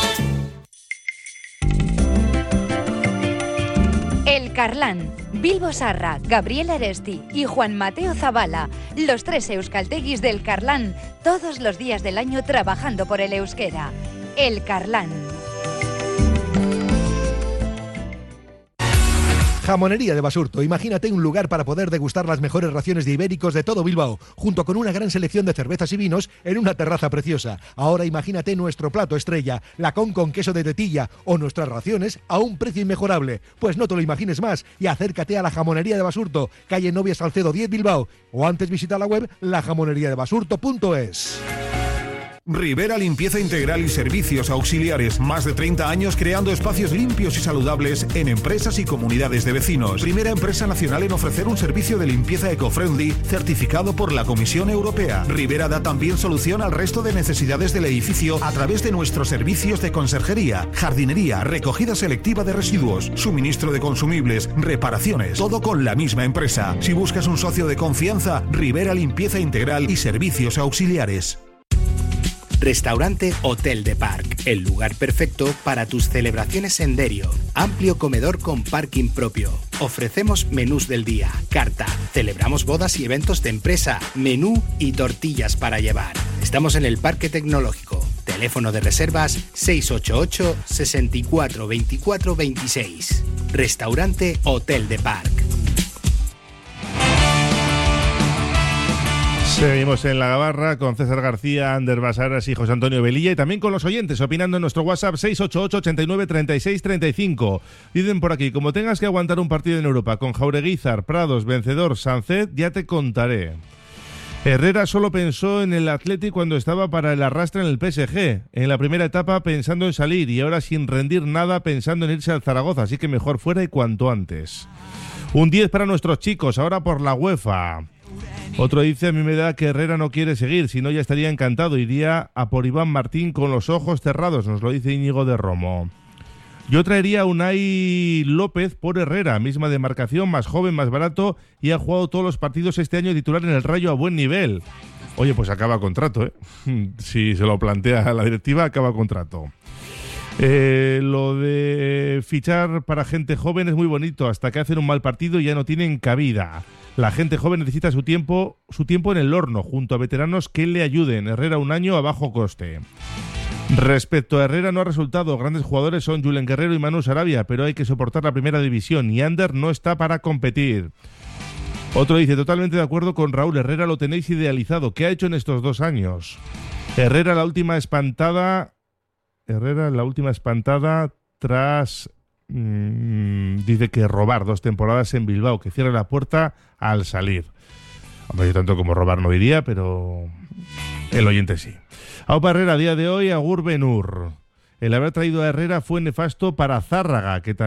El Carlán, Bilbo Sarra, Gabriel Aresti y Juan Mateo Zabala, los tres euskalteguis del Carlán, todos los días del año trabajando por el euskera. El Carlán. Jamonería de Basurto. Imagínate un lugar para poder degustar las mejores raciones de ibéricos de todo Bilbao, junto con una gran selección de cervezas y vinos en una terraza preciosa. Ahora imagínate nuestro plato estrella, la con con queso de tetilla, o nuestras raciones a un precio inmejorable. Pues no te lo imagines más y acércate a la Jamonería de Basurto, calle Novia Salcedo diez Bilbao, o antes visita la web la jamonería de basurto punto es. Rivera Limpieza Integral y Servicios Auxiliares. Más de treinta años creando espacios limpios y saludables en empresas y comunidades de vecinos. Primera empresa nacional en ofrecer un servicio de limpieza eco-friendly certificado por la Comisión Europea. Rivera da también solución al resto de necesidades del edificio a través de nuestros servicios de conserjería, jardinería, recogida selectiva de residuos, suministro de consumibles, reparaciones. Todo con la misma empresa. Si buscas un socio de confianza, Rivera Limpieza Integral y Servicios Auxiliares. Restaurante Hotel de Parc, el lugar perfecto para tus celebraciones en Derio. Amplio comedor con parking propio. Ofrecemos menús del día, carta. Celebramos bodas y eventos de empresa, menú y tortillas para llevar. Estamos en el Parque Tecnológico. Teléfono de reservas seis ocho ocho, seis cuatro, veinticuatro veintiséis. Restaurante Hotel de Parc. Seguimos en La Gabarra con César García, Ander Basaras y José Antonio Velilla, y también con los oyentes opinando en nuestro WhatsApp seis ocho ocho, ochenta y nueve, treinta y seis, treinta y cinco. Dicen por aquí: como tengas que aguantar un partido en Europa con Jaureguizar, Prados, Vencedor, Sancet, ya te contaré. Herrera solo pensó en el Atleti cuando estaba para el arrastre en el P S G. En la primera etapa pensando en salir y ahora sin rendir nada pensando en irse al Zaragoza, así que mejor fuera y cuanto antes. Un diez para nuestros chicos, ahora por la UEFA. Otro dice: a mí me da que Herrera no quiere seguir, si no ya estaría encantado, iría a por Iván Martín con los ojos cerrados, nos lo dice Íñigo de Romo. Yo traería a Unai López por Herrera, misma demarcación, más joven, más barato, y ha jugado todos los partidos este año titular en el Rayo a buen nivel. Oye, pues acaba contrato, ¿eh? Si se lo plantea la directiva, acaba contrato. Eh, lo de fichar para gente joven es muy bonito, hasta que hacen un mal partido y ya no tienen cabida. La gente joven necesita su tiempo, su tiempo en el horno, junto a veteranos que le ayuden. Herrera un año a bajo coste. Respecto a Herrera, no ha resultado. Grandes jugadores son Julen Guerrero y Manu Sarabia, pero hay que soportar la primera división y Ander no está para competir. Otro dice: totalmente de acuerdo con Raúl, Herrera lo tenéis idealizado. ¿Qué ha hecho en estos dos años? Herrera, la última espantada Herrera en la última espantada tras, mmm, dice que robar dos temporadas en Bilbao, que cierra la puerta al salir. Hombre, yo tanto como robar no diría, pero el oyente sí. Aupa Herrera, a día de hoy, Agur Benur. El haber traído a Herrera fue nefasto para Zárraga, que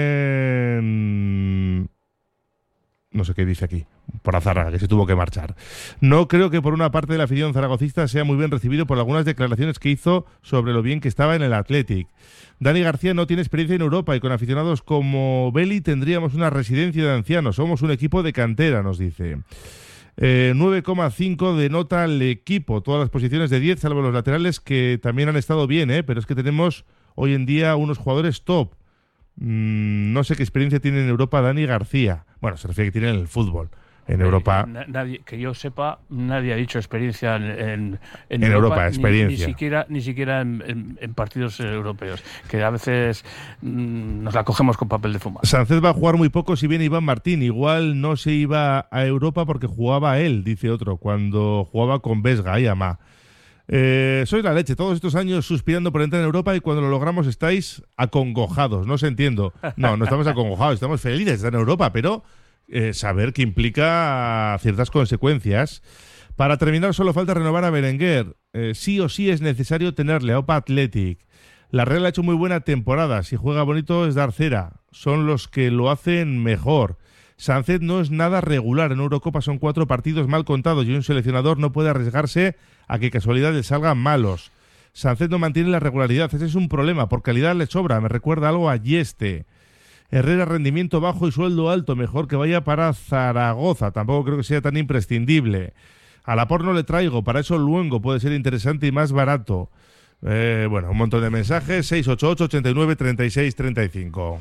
también... No sé qué dice aquí, por Zárraga, que se tuvo que marchar. No creo que por una parte de la afición zaragocista sea muy bien recibido por algunas declaraciones que hizo sobre lo bien que estaba en el Athletic. Dani García no tiene experiencia en Europa y con aficionados como Beli tendríamos una residencia de ancianos. Somos un equipo de cantera, nos dice. Eh, nueve coma cinco de nota al equipo. Todas las posiciones de diez, salvo los laterales, que también han estado bien, ¿eh? Pero es que tenemos hoy en día unos jugadores top. Mm, no sé qué experiencia tiene en Europa Dani García. Bueno, se refiere a que tiene en el fútbol. En Europa... Nadie, que yo sepa, nadie ha dicho experiencia en, en, en, en Europa, Europa experiencia. Ni, ni siquiera, ni siquiera en, en, en partidos europeos, que a veces mmm, nos la cogemos con papel de fumar. Sánchez va a jugar muy poco si viene Iván Martín. Igual no se iba a Europa porque jugaba él, dice otro, cuando jugaba con Vesga y Ama. Eh, sois la leche, todos estos años suspirando por entrar en Europa y cuando lo logramos estáis acongojados. No os entiendo. No, no estamos acongojados, estamos felices de estar en Europa, pero... Eh, saber que implica ciertas consecuencias. Para terminar, solo falta renovar a Berenguer. Eh, sí o sí es necesario tenerle a Opa Athletic. La Real ha hecho muy buena temporada. Si juega bonito es dar cera. Son los que lo hacen mejor. Sánchez no es nada regular. En Eurocopa son cuatro partidos mal contados y un seleccionador no puede arriesgarse a que casualidades salgan malos. Sánchez no mantiene la regularidad. Ese es un problema. Por calidad le sobra. Me recuerda algo a Yeste. Herrera, rendimiento bajo y sueldo alto, mejor que vaya para Zaragoza, tampoco creo que sea tan imprescindible. A la por no le traigo, para eso Luengo puede ser interesante y más barato. Eh, bueno, un montón de mensajes, seis ocho ocho, ochenta y nueve, treinta y seis, treinta y cinco.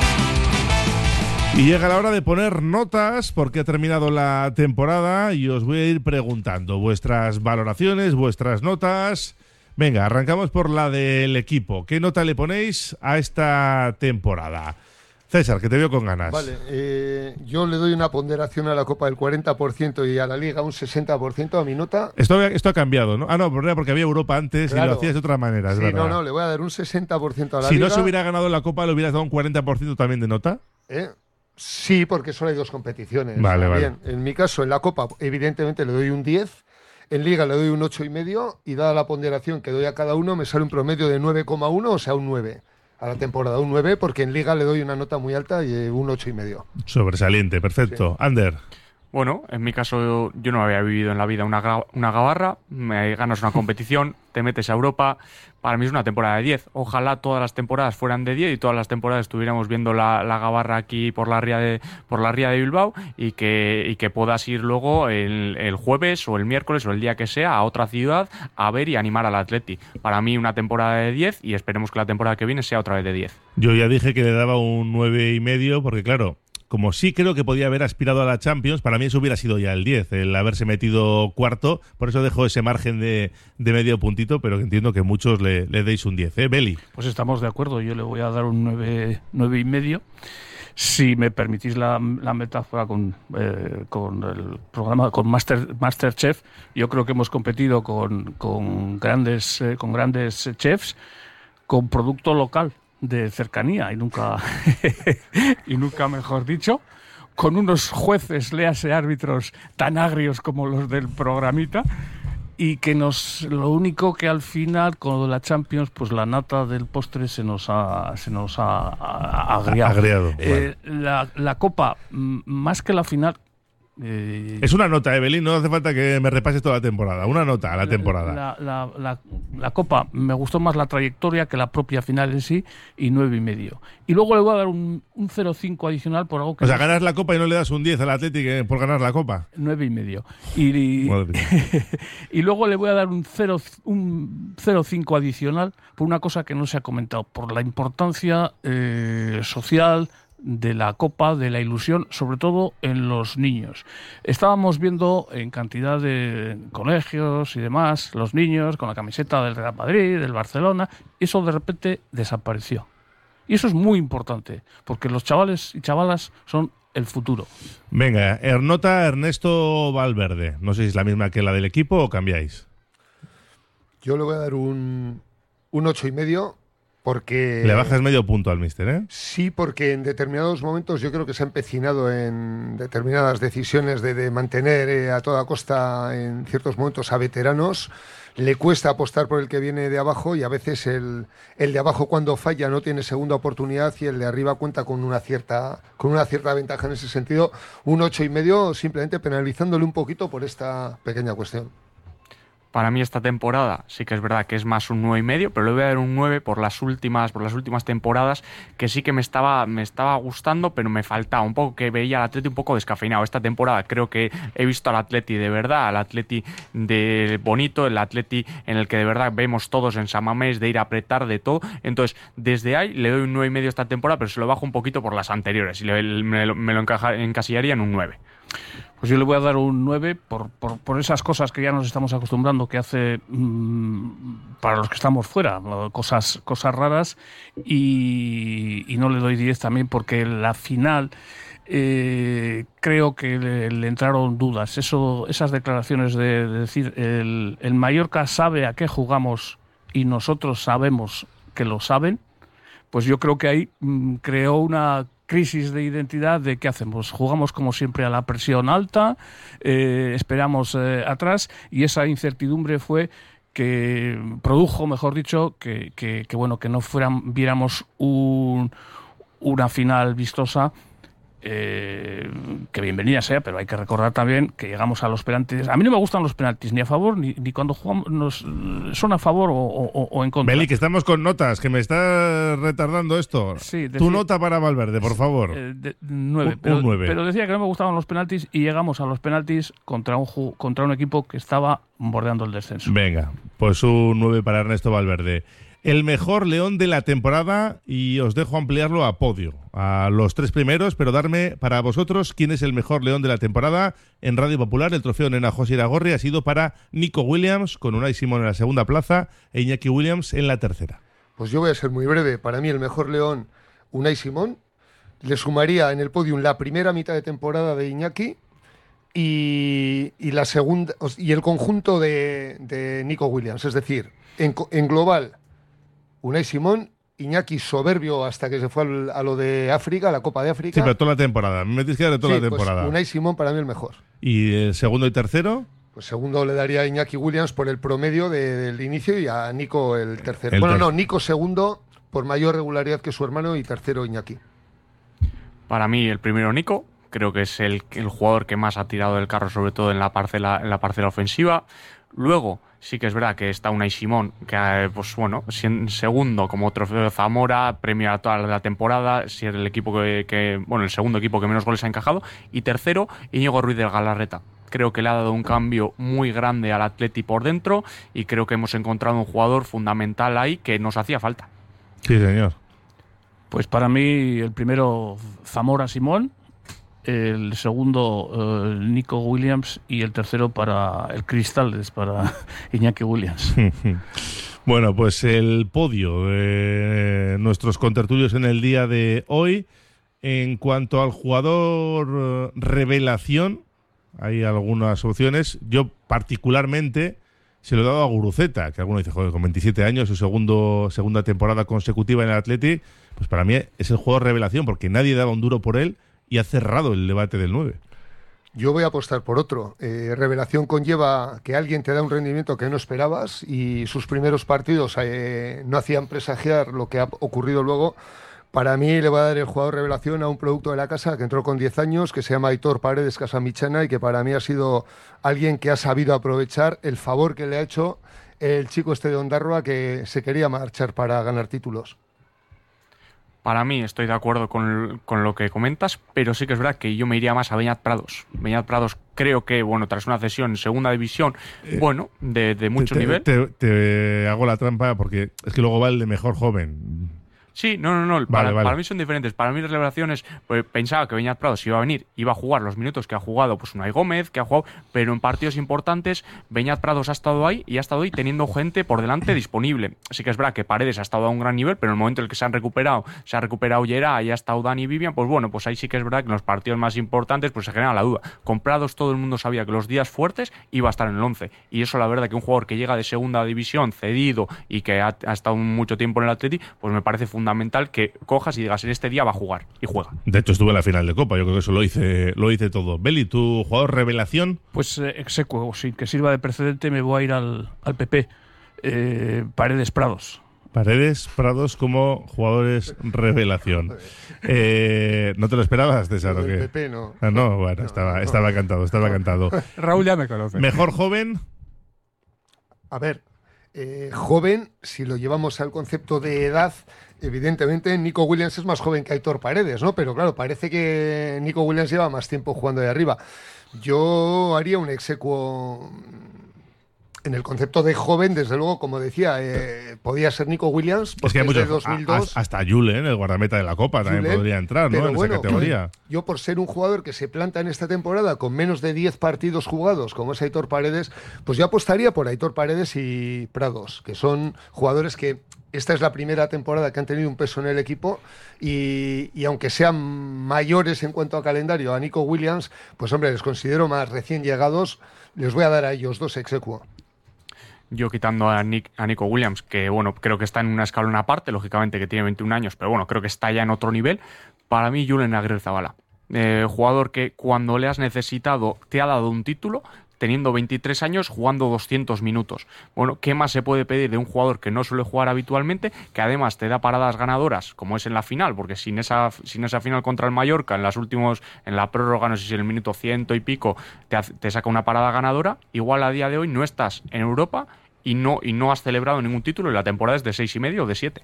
Y llega la hora de poner notas porque ha terminado la temporada y os voy a ir preguntando vuestras valoraciones, vuestras notas. Venga, arrancamos por la del equipo. ¿Qué nota le ponéis a esta temporada? César, que te veo con ganas. Vale, eh, yo le doy una ponderación a la Copa del cuarenta por ciento y a la Liga un sesenta por ciento a mi nota. Esto, esto ha cambiado, ¿no? Ah, no, porque había Europa antes, claro, y lo hacías de otra manera, es sí, verdad. no, no, le voy a dar un sesenta por ciento a la si Liga. Si no se hubiera ganado la Copa, ¿le hubieras dado un cuarenta por ciento también de nota? ¿Eh? Sí, porque solo hay dos competiciones. Vale, vale. Bien, en mi caso, en la Copa, evidentemente le doy un diez. En Liga le doy un ocho y medio y dada la ponderación que doy a cada uno me sale un promedio de nueve coma uno, o sea, un nueve a la temporada, un nueve, porque en Liga le doy una nota muy alta y un ocho y medio. Sobresaliente, perfecto. Sí. Ander. Bueno, en mi caso yo no había vivido en la vida una, una gabarra, me ganas una competición, te metes a Europa, para mí es una temporada de diez. Ojalá todas las temporadas fueran de diez y todas las temporadas estuviéramos viendo la, la gabarra aquí por la ría de por la ría de Bilbao y que, y que puedas ir luego el, el jueves o el miércoles o el día que sea a otra ciudad a ver y animar al Atleti. Para mí una temporada de diez y esperemos que la temporada que viene sea otra vez de diez. Yo ya dije que le daba un nueve y medio porque claro... Como sí creo que podía haber aspirado a la Champions, para mí eso hubiera sido ya el diez, el haberse metido cuarto. Por eso dejo ese margen de, de medio puntito, pero entiendo que muchos le, le deis un diez. ¿Eh, Beli? Pues estamos de acuerdo, yo le voy a dar un nueve, nueve y medio. Si me permitís la, la metáfora con, eh, con el programa, con Master, Masterchef, yo creo que hemos competido con, con, grandes, eh, con grandes chefs, con producto local, de cercanía y nunca y nunca mejor dicho, con unos jueces, léase árbitros tan agrios como los del programita, y que nos lo único que al final con la Champions pues la nata del postre se nos ha se nos ha, ha agriado, agriado eh, bueno. la, la Copa más que la final. Eh, es una nota, Evelyn, no hace falta que me repases toda la temporada, una nota a la temporada. La, la, la, la Copa, me gustó más la trayectoria que la propia final en sí, y nueve y medio. Y luego le voy a dar un, un cero coma cinco adicional por algo que... O sea, ganas la Copa y no le das un diez al Atlético eh, por ganar la Copa. nueve y medio. Y, y, y luego le voy a dar un cero coma cinco adicional por una cosa que no se ha comentado, por la importancia eh, social de la Copa, de la ilusión, sobre todo en los niños. Estábamos viendo en cantidad de colegios y demás, los niños con la camiseta del Real Madrid, del Barcelona, y eso de repente desapareció. Y eso es muy importante, porque los chavales y chavalas son el futuro. Venga, nota Ernesto Valverde. No sé si es la misma que la del equipo o cambiáis. Yo le voy a dar un... un ocho y medio. Porque le bajas medio punto al míster, ¿eh? Sí, porque en determinados momentos yo creo que se ha empecinado en determinadas decisiones de, de mantener eh, a toda costa en ciertos momentos a veteranos. Le cuesta apostar por el que viene de abajo y a veces el, el de abajo cuando falla no tiene segunda oportunidad y el de arriba cuenta con una cierta, con una cierta ventaja en ese sentido. Un ocho y medio simplemente penalizándole un poquito por esta pequeña cuestión. Para mí esta temporada sí que es verdad que es más un nueve y medio, pero le voy a dar un nueve por las últimas, por las últimas temporadas, que sí que me estaba, me estaba gustando, pero me faltaba un poco, que veía al Atleti un poco descafeinado. Esta temporada creo que he visto al Atleti de verdad, al Atleti de bonito, el Atleti en el que de verdad vemos todos en San Mamés, de ir a apretar, de todo. Entonces, desde ahí le doy un nueve y medio esta temporada, pero se lo bajo un poquito por las anteriores y le, me, lo, me lo encaja, encasillaría en un nueve. Pues yo le voy a dar un nueve por, por, por esas cosas que ya nos estamos acostumbrando que hace mmm, para los que estamos fuera, cosas, cosas raras, y, y no le doy diez también porque la final eh, creo que le, le entraron dudas. Eso, esas declaraciones de, de decir el, el Mallorca sabe a qué jugamos y nosotros sabemos que lo saben, pues yo creo que ahí mmm, creó una crisis de identidad de qué hacemos. Jugamos como siempre a la presión alta, eh, esperamos eh, atrás, y esa incertidumbre fue que produjo, mejor dicho, que, que, que bueno, que no fueran, viéramos un, una final vistosa. Eh, que bienvenida sea, pero hay que recordar también que llegamos a los penaltis. A mí no me gustan los penaltis ni a favor ni, ni cuando jugamos nos, son a favor o, o, o en contra. Beli, que estamos con notas, que me está retardando esto. Sí, decía, tu nota para Valverde, por favor. Eh, de, nueve, un, pero, un nueve. Pero decía que no me gustaban los penaltis y llegamos a los penaltis contra un, contra un equipo que estaba bordeando el descenso. Venga, pues un nueve para Ernesto Valverde. El mejor León de la temporada, y os dejo ampliarlo a podio, a los tres primeros, pero darme para vosotros quién es el mejor León de la temporada. En Radio Popular, el trofeo Nena José Iragorri ha sido para Nico Williams, con Unai Simón en la segunda plaza e Iñaki Williams en la tercera. Pues yo voy a ser muy breve. Para mí el mejor León, Unai Simón. Le sumaría en el podium la primera mitad de temporada de Iñaki y, y la segunda y el conjunto de, de Nico Williams. Es decir, en, en global, Unai Simón, Iñaki soberbio hasta que se fue al, a lo de África, a la Copa de África. Sí, pero toda la temporada. Me tienes que dar de toda sí, la temporada. Pues Unai Simón para mí el mejor. ¿Y el segundo y tercero? Pues segundo le daría a Iñaki Williams por el promedio de, del inicio y a Nico el tercero. El bueno, ter- no, Nico segundo por mayor regularidad que su hermano y tercero Iñaki. Para mí el primero Nico. Creo que es el, el jugador que más ha tirado del carro, sobre todo en la parcela, en la parcela ofensiva. Luego, sí que es verdad que está Unai Simón, que pues bueno, segundo como trofeo Zamora, premio a toda la temporada, si es el equipo que, que, bueno, el segundo equipo que menos goles ha encajado. Y tercero, Íñigo Ruiz del Galarreta. Creo que le ha dado un cambio muy grande al Atleti por dentro y creo que hemos encontrado un jugador fundamental ahí que nos hacía falta. Sí, señor. Pues para mí el primero Zamora Simón, el segundo uh, Nico Williams y el tercero para el Cristales, para Iñaki Williams. Bueno, pues el podio de nuestros contertulios en el día de hoy. En cuanto al jugador uh, revelación, hay algunas opciones. Yo particularmente se lo he dado a Guruceta, que alguno dice, joder, con veintisiete años, su segundo segunda temporada consecutiva en el Atleti, pues para mí es el jugador revelación, porque nadie daba un duro por él y ha cerrado el debate del nueve. Yo voy a apostar por otro. Eh, revelación conlleva que alguien te da un rendimiento que no esperabas y sus primeros partidos eh, no hacían presagiar lo que ha ocurrido luego. Para mí le voy a dar el jugador revelación a un producto de la casa que entró con diez años, que se llama Aitor Paredes Casamichana y que para mí ha sido alguien que ha sabido aprovechar el favor que le ha hecho el chico este de Ondarroa que se quería marchar para ganar títulos. Para mí estoy de acuerdo con, con lo que comentas, pero sí que es verdad que yo me iría más a Beñat Prados. Beñat Prados creo que, bueno, tras una cesión en segunda división, eh, bueno, de, de mucho te, nivel. Te, te hago la trampa porque es que luego va el de mejor joven. Sí, no, no, no. Vale, para, vale. para mí son diferentes. Para mí las revelaciones, pues, pensaba que Beñat Prados iba a venir, iba a jugar los minutos que ha jugado pues Unai Gómez, que ha jugado, pero en partidos importantes Beñat Prados ha estado ahí y ha estado ahí teniendo gente por delante disponible. Así que es verdad que Paredes ha estado a un gran nivel, pero en el momento en el que se han recuperado, se ha recuperado Gerard y ha estado Dani y Vivian, pues bueno, pues ahí sí que es verdad que en los partidos más importantes pues se genera la duda. Con Prados todo el mundo sabía que los días fuertes iba a estar en el once, y eso la verdad que un jugador que llega de segunda división, cedido y que ha, ha estado mucho tiempo en el Atleti, pues me parece fundamental que cojas y digas en este día va a jugar, y juega. De hecho estuve en la final de Copa, yo creo que eso lo hice, lo hice todo. Beli, ¿tu jugador revelación? Pues eh, execuo, sin que sirva de precedente, me voy a ir al, al P P. Eh, Paredes Prados. Paredes Prados como jugadores revelación. Eh, ¿No te lo esperabas, César, o qué? El P P no. Ah, no, bueno, no, estaba, no. estaba cantado, estaba cantado. Raúl ya me conoce. ¿Mejor joven? A ver, eh, joven, si lo llevamos al concepto de edad, evidentemente Nico Williams es más joven que Aitor Paredes, ¿no? Pero claro, parece que Nico Williams lleva más tiempo jugando de arriba. Yo haría un execuo en el concepto de joven, desde luego, como decía, eh, podía ser Nico Williams, porque es, que hay muchos, es de dos mil dos. A, hasta Julen, el guardameta de la Copa, Julen, también podría entrar, ¿no? En bueno, esa categoría. Yo, por ser un jugador que se planta en esta temporada con menos de diez partidos jugados, como es Aitor Paredes, pues yo apostaría por Aitor Paredes y Prados, que son jugadores que esta es la primera temporada que han tenido un peso en el equipo y, y aunque sean mayores en cuanto a calendario a Nico Williams, pues hombre, les considero más recién llegados, les voy a dar a ellos dos execuo. Yo quitando a, Nick, a Nico Williams, que bueno, creo que está en una escalón aparte, lógicamente que tiene veintiún años, pero bueno, creo que está ya en otro nivel. Para mí, Julen Aguirrezabala, eh, jugador que cuando le has necesitado te ha dado un título, teniendo veintitrés años, jugando doscientos minutos. Bueno, ¿qué más se puede pedir de un jugador que no suele jugar habitualmente, que además te da paradas ganadoras, como es en la final? Porque sin esa, sin esa final contra el Mallorca, en las últimos, en la prórroga, no sé si en el minuto ciento y pico, te, te saca una parada ganadora. Igual a día de hoy no estás en Europa y no, y no has celebrado ningún título, y la temporada es de seis y medio o de siete.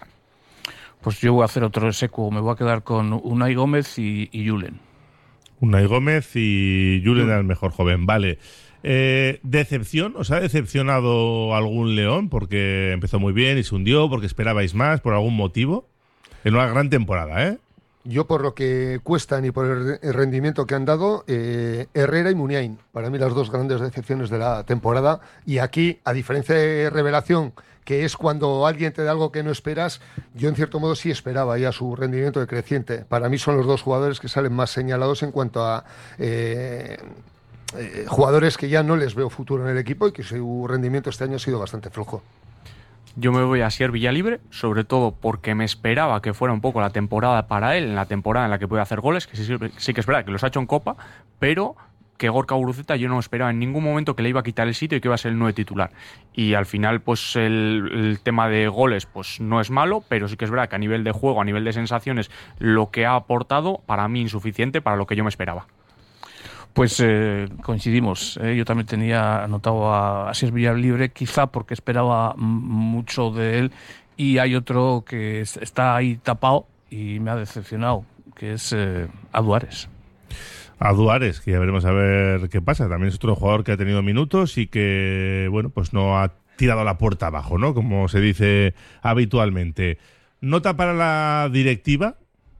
Pues yo voy a hacer otro seco, me voy a quedar con Unai Gómez y, y Julen. Unai Gómez y Julen al mejor joven, vale. Eh, ¿Decepción? ¿Os ha decepcionado algún León? Porque empezó muy bien y se hundió, porque esperabais más, por algún motivo. En una gran temporada, ¿eh? Yo, por lo que cuestan y por el rendimiento que han dado, eh, Herrera y Muniain, para mí las dos grandes decepciones de la temporada. Y aquí, a diferencia de Revelación, que es cuando alguien te da algo que no esperas, yo en cierto modo sí esperaba ya su rendimiento decreciente. Para mí son los dos jugadores que salen más señalados en cuanto a eh, eh, jugadores que ya no les veo futuro en el equipo y que su rendimiento este año ha sido bastante flojo. Yo me voy a Asier Villalibre, sobre todo porque me esperaba que fuera un poco la temporada para él, en la temporada en la que puede hacer goles, que sí, sí que es verdad que los ha hecho en Copa, pero que Gorka Guruceta yo no esperaba en ningún momento que le iba a quitar el sitio y que iba a ser el nueve titular. Y al final, pues el, el tema de goles pues no es malo, pero sí que es verdad que a nivel de juego, a nivel de sensaciones, lo que ha aportado, para mí insuficiente para lo que yo me esperaba. Pues eh, coincidimos. ¿eh? Yo también tenía anotado a Asier Villalibre, quizá porque esperaba m- mucho de él, y hay otro que es, está ahí tapado y me ha decepcionado, que es eh, Aduares. A Duares, que ya veremos a ver qué pasa. También es otro jugador que ha tenido minutos y que, bueno, pues no ha tirado la puerta abajo, ¿no? Como se dice habitualmente. ¿Nota para la directiva?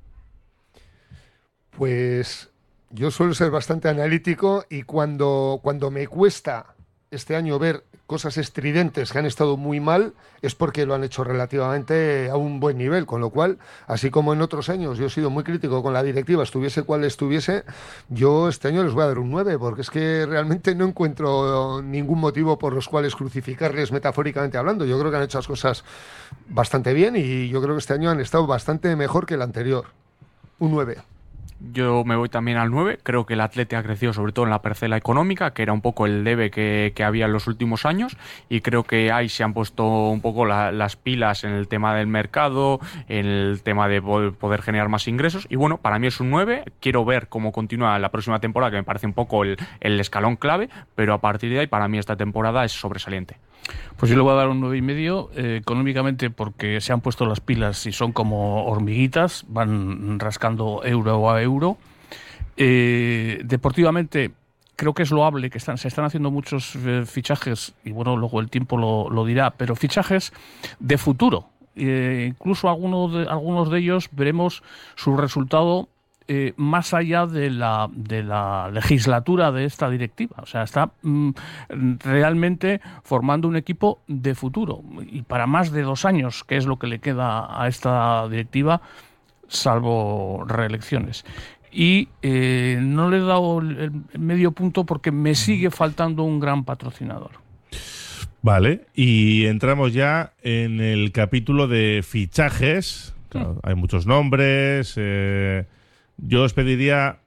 Pues yo suelo ser bastante analítico y cuando, cuando me cuesta este año ver cosas estridentes que han estado muy mal es porque lo han hecho relativamente a un buen nivel, con lo cual, así como en otros años yo he sido muy crítico con la directiva, estuviese cual estuviese, yo este año les voy a dar un nueve, porque es que realmente no encuentro ningún motivo por los cuales crucificarles metafóricamente hablando. Yo creo que han hecho las cosas bastante bien y yo creo que este año han estado bastante mejor que el anterior. Un nueve. Yo me voy también al nueve. Creo que el Atleti ha crecido sobre todo en la parcela económica, que era un poco el debe que, que había en los últimos años, y creo que ahí se han puesto un poco la, las pilas en el tema del mercado, en el tema de poder generar más ingresos, y bueno, para mí es un nueve. Quiero ver cómo continúa la próxima temporada, que me parece un poco el, el escalón clave, pero a partir de ahí para mí esta temporada es sobresaliente. Pues yo le voy a dar un nueve y medio, eh, económicamente, porque se han puesto las pilas y son como hormiguitas, van rascando euro a euro. Eh, deportivamente, creo que es loable que están, se están haciendo muchos eh, fichajes, y bueno, luego el tiempo lo, lo dirá, pero fichajes de futuro. eh, incluso algunos de, algunos de ellos veremos su resultado eh, más allá de la, de la legislatura de esta directiva. O sea, está mm, realmente formando un equipo de futuro. Y para más de dos años, que es lo que le queda a esta directiva, salvo reelecciones. Y eh, no le he dado el, el medio punto porque me sigue faltando un gran patrocinador. Vale, y entramos ya en el capítulo de fichajes. Claro, hay muchos nombres. Eh, yo os pediría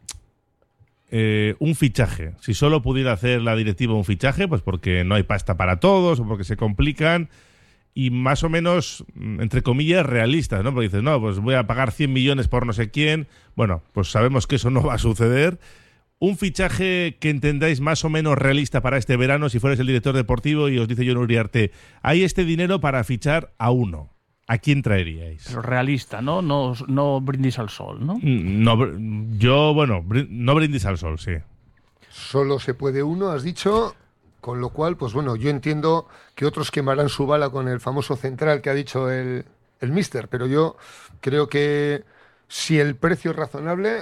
eh, un fichaje. Si solo pudiera hacer la directiva un fichaje, pues porque no hay pasta para todos o porque se complican. Y más o menos, entre comillas, realistas, ¿no? Porque dices, no, pues voy a pagar cien millones por no sé quién. Bueno, pues sabemos que eso no va a suceder. Un fichaje que entendáis más o menos realista para este verano, si fueres el director deportivo y os dice Jon Uriarte, hay este dinero para fichar a uno. ¿A quién traeríais? Pero realista, ¿no? No, no brindis al sol, ¿no? No, yo, bueno, no brindis al sol, sí. Solo se puede uno, has dicho... Con lo cual, pues bueno, yo entiendo que otros quemarán su bala con el famoso central que ha dicho el, el míster, pero yo creo que si el precio es razonable,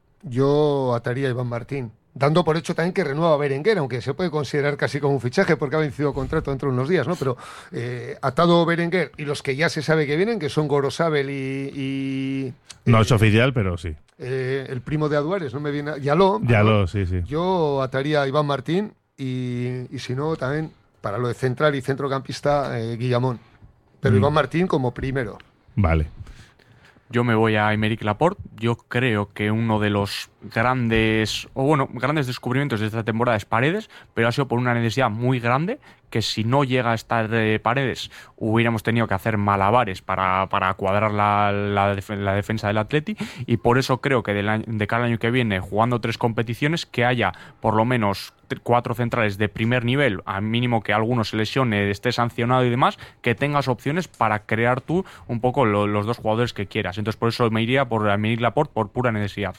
yo ataría a Iván Martín. Dando por hecho también que renueva a Berenguer, aunque se puede considerar casi como un fichaje porque ha vencido contrato dentro de unos días, ¿no? Pero eh, atado Berenguer y los que ya se sabe que vienen, que son Gorosabel y... y no eh, es oficial, pero sí. Eh, el primo de Aduares, no me viene... Yaló. Yaló, sí, sí. Yo ataría a Iván Martín. Y, y si no, también para lo de central y centrocampista, eh, Guillamón. Pero mm. Iván Martín como primero. Vale. Yo me voy a Aymeric Laporte. Yo creo que uno de los grandes, o bueno, grandes descubrimientos de esta temporada es Paredes, pero ha sido por una necesidad muy grande, que si no llega a estar eh, Paredes, hubiéramos tenido que hacer malabares para, para cuadrar la, la, def la defensa del Atleti, y por eso creo que del año, de cada año que viene, jugando tres competiciones, que haya por lo menos cuatro centrales de primer nivel, al mínimo que alguno se lesione, esté sancionado y demás, que tengas opciones para crear tú un poco lo, los dos jugadores que quieras. Entonces por eso me iría por Aymeric Laporte, por pura necesidad.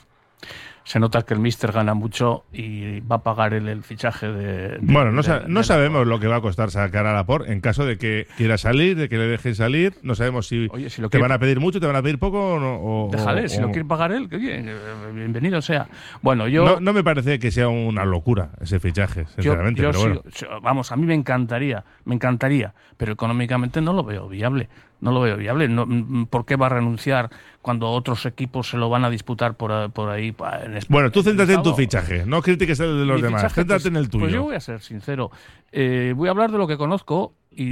Se nota que el míster gana mucho y va a pagar el, el fichaje de... de bueno, no, de, sa de no sabemos lo que va a costar sacar a Laporte en caso de que quiera salir, de que le dejen salir. No sabemos si, Oye, si lo te quiere... van a pedir mucho, te van a pedir poco o no. O, Déjale, o, si lo quiere pagar él, que bien, bienvenido sea. Bueno, yo... No, no me parece que sea una locura ese fichaje, sinceramente. Yo, yo pero bueno. sí, vamos, a mí me encantaría, me encantaría, pero económicamente no lo veo viable. No lo veo viable. No, ¿por qué va a renunciar cuando otros equipos se lo van a disputar por, por ahí? En España? Bueno, tú céntrate en tu fichaje, no critiques el de los Mi demás, fichaje, céntrate pues, en el tuyo. Pues yo voy a ser sincero. Eh, voy a hablar de lo que conozco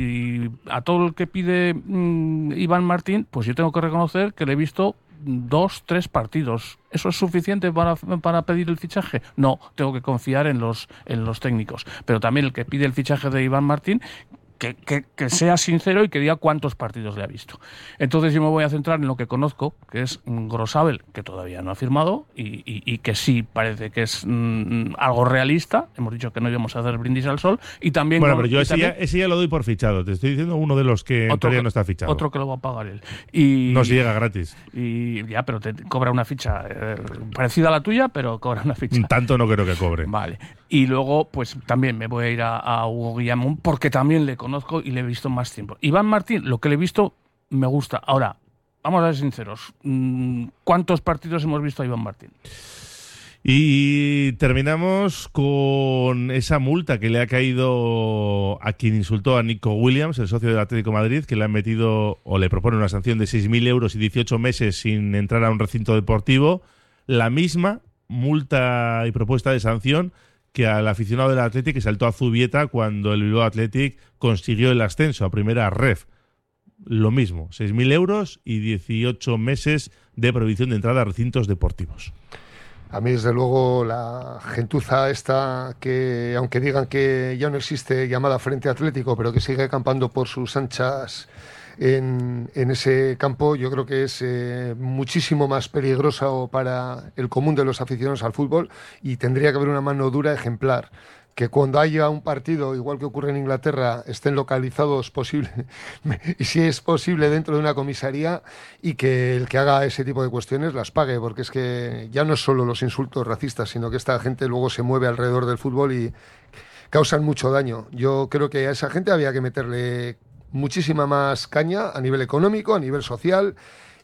y a todo el que pide mmm, Iván Martín, pues yo tengo que reconocer que le he visto dos, tres partidos. ¿Eso es suficiente para, para pedir el fichaje? No, tengo que confiar en los, en los técnicos. Pero también el que pide el fichaje de Iván Martín, Que, que, que sea sincero y que diga cuántos partidos le ha visto. Entonces yo me voy a centrar en lo que conozco, que es Gorosabel, que todavía no ha firmado y, y, y que sí parece que es mmm, algo realista. Hemos dicho que no íbamos a hacer brindis al sol. Y también bueno, con, pero yo ese, también, ya, ese ya lo doy por fichado. Te estoy diciendo uno de los que en teoría no está fichado. Otro que lo va a pagar él. Y, no se llega gratis. Y ya, pero te cobra una ficha eh, parecida a la tuya, pero cobra una ficha. Tanto no creo que cobre. Vale. Y luego, pues también me voy a ir a, a Hugo Guillamón, porque también le conozco y le he visto más tiempo. Iván Martín, lo que le he visto, me gusta. Ahora, vamos a ser sinceros. ¿Cuántos partidos hemos visto a Iván Martín? Y terminamos con esa multa que le ha caído a quien insultó a Nico Williams, el socio del Atlético de Madrid, que le han metido o le propone una sanción de seis mil euros y dieciocho meses sin entrar a un recinto deportivo. La misma multa y propuesta de sanción que al aficionado del Athletic que saltó a Zubieta cuando el Bilbao Athletic consiguió el ascenso a primera ref. Lo mismo, seis mil euros y dieciocho meses de prohibición de entrada a recintos deportivos. A mí, desde luego, la gentuza esta que, aunque digan que ya no existe llamada Frente Atlético, pero que sigue acampando por sus anchas en, en ese campo, yo creo que es eh, muchísimo más peligrosa para el común de los aficionados al fútbol, y tendría que haber una mano dura ejemplar. Que cuando haya un partido, igual que ocurre en Inglaterra, estén localizados posible, y si es posible dentro de una comisaría, y que el que haga ese tipo de cuestiones las pague, porque es que ya no es solo los insultos racistas, sino que esta gente luego se mueve alrededor del fútbol y causan mucho daño. Yo creo que a esa gente había que meterle muchísima más caña a nivel económico, a nivel social,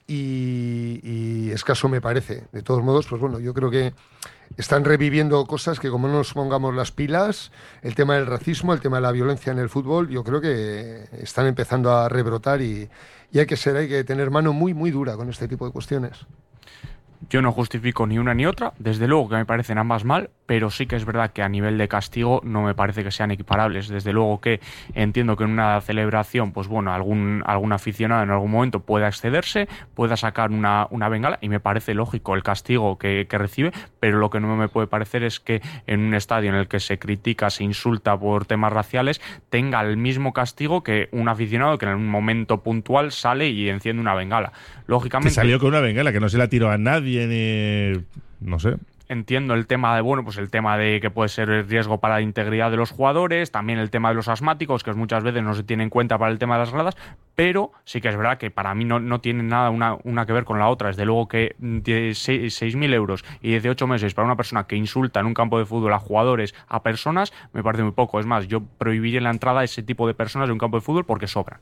y, y escaso me parece. De todos modos, pues bueno, yo creo que están reviviendo cosas que, como no nos pongamos las pilas, el tema del racismo, el tema de la violencia en el fútbol, yo creo que están empezando a rebrotar y, y hay que ser, hay que tener mano muy, muy dura con este tipo de cuestiones. Yo no justifico ni una ni otra, desde luego que me parecen ambas mal, pero sí que es verdad que a nivel de castigo no me parece que sean equiparables. Desde luego que entiendo que en una celebración, pues bueno, algún, algún aficionado en algún momento pueda excederse, pueda sacar una, una bengala, y me parece lógico el castigo que, que recibe, pero lo que no me puede parecer es que en un estadio en el que se critica, se insulta por temas raciales, tenga el mismo castigo que un aficionado que en un momento puntual sale y enciende una bengala. Lógicamente, que salió con una bengala, que no se la tiró a nadie, ni... no sé. Entiendo el tema de, bueno, pues el tema de que puede ser el riesgo para la integridad de los jugadores, también el tema de los asmáticos, que muchas veces no se tiene en cuenta para el tema de las gradas, pero sí que es verdad que para mí no, no tiene nada una, una que ver con la otra. Desde luego que seis mil euros y dieciocho meses para una persona que insulta en un campo de fútbol a jugadores, a personas, me parece muy poco. Es más, yo prohibiría la entrada a ese tipo de personas de un campo de fútbol porque sobran.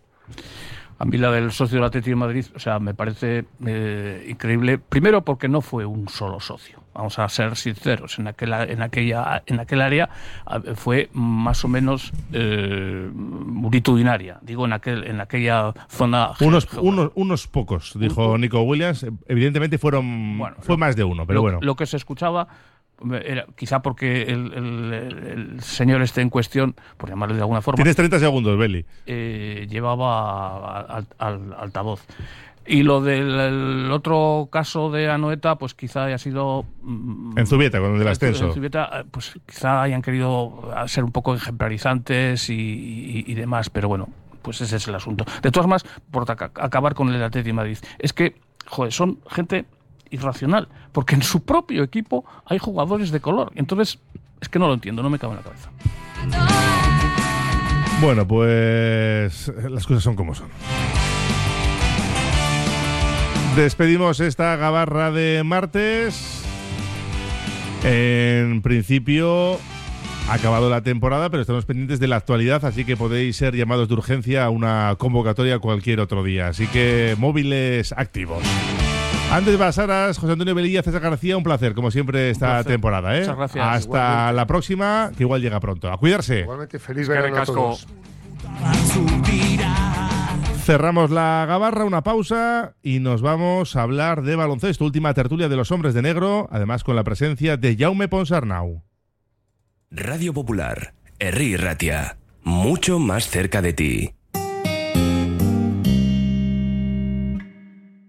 A mí la del socio del Atlético de Madrid, o sea, me parece eh, increíble. Primero porque no fue un solo socio. Vamos a ser sinceros. En aquella, en aquella, en aquel área fue más o menos eh, multitudinaria. Digo, en aquel, en aquella zona. Unos, unos, unos pocos, dijo un, Nico Williams. Evidentemente fueron, bueno, fue lo, más de uno, pero lo, bueno. Lo que se escuchaba. Era, quizá porque el, el, el señor este en cuestión, por llamarle de alguna forma... Tienes treinta segundos, Beli. Eh, llevaba al, al, altavoz. Y lo del otro caso de Anoeta, pues quizá haya sido... En Zubieta, con el del ascenso. En Zubieta, pues quizá hayan querido ser un poco ejemplarizantes y, y, y demás, pero bueno, pues ese es el asunto. De todas maneras, por acabar con el Atlético de Madrid, es que, joder, son gente... irracional, porque en su propio equipo hay jugadores de color. Entonces, es que no lo entiendo, no me cabe en la cabeza. Bueno, pues las cosas son como son. Despedimos esta gabarra de martes. En principio ha acabado la temporada, pero estamos pendientes de la actualidad, así que podéis ser llamados de urgencia a una convocatoria cualquier otro día. Así que móviles activos. Antes de pasar a José Antonio Velilla, César García, un placer, como siempre, esta placer. temporada. ¿eh? Muchas gracias. Hasta Igualmente. la próxima, que igual llega pronto. A cuidarse. Igualmente, feliz verano a todos. Cerramos la gabarra, una pausa y nos vamos a hablar de baloncesto. Última tertulia de los hombres de negro, además con la presencia de Jaume Ponsarnau. Radio Popular, Herri Ratia, mucho más cerca de ti.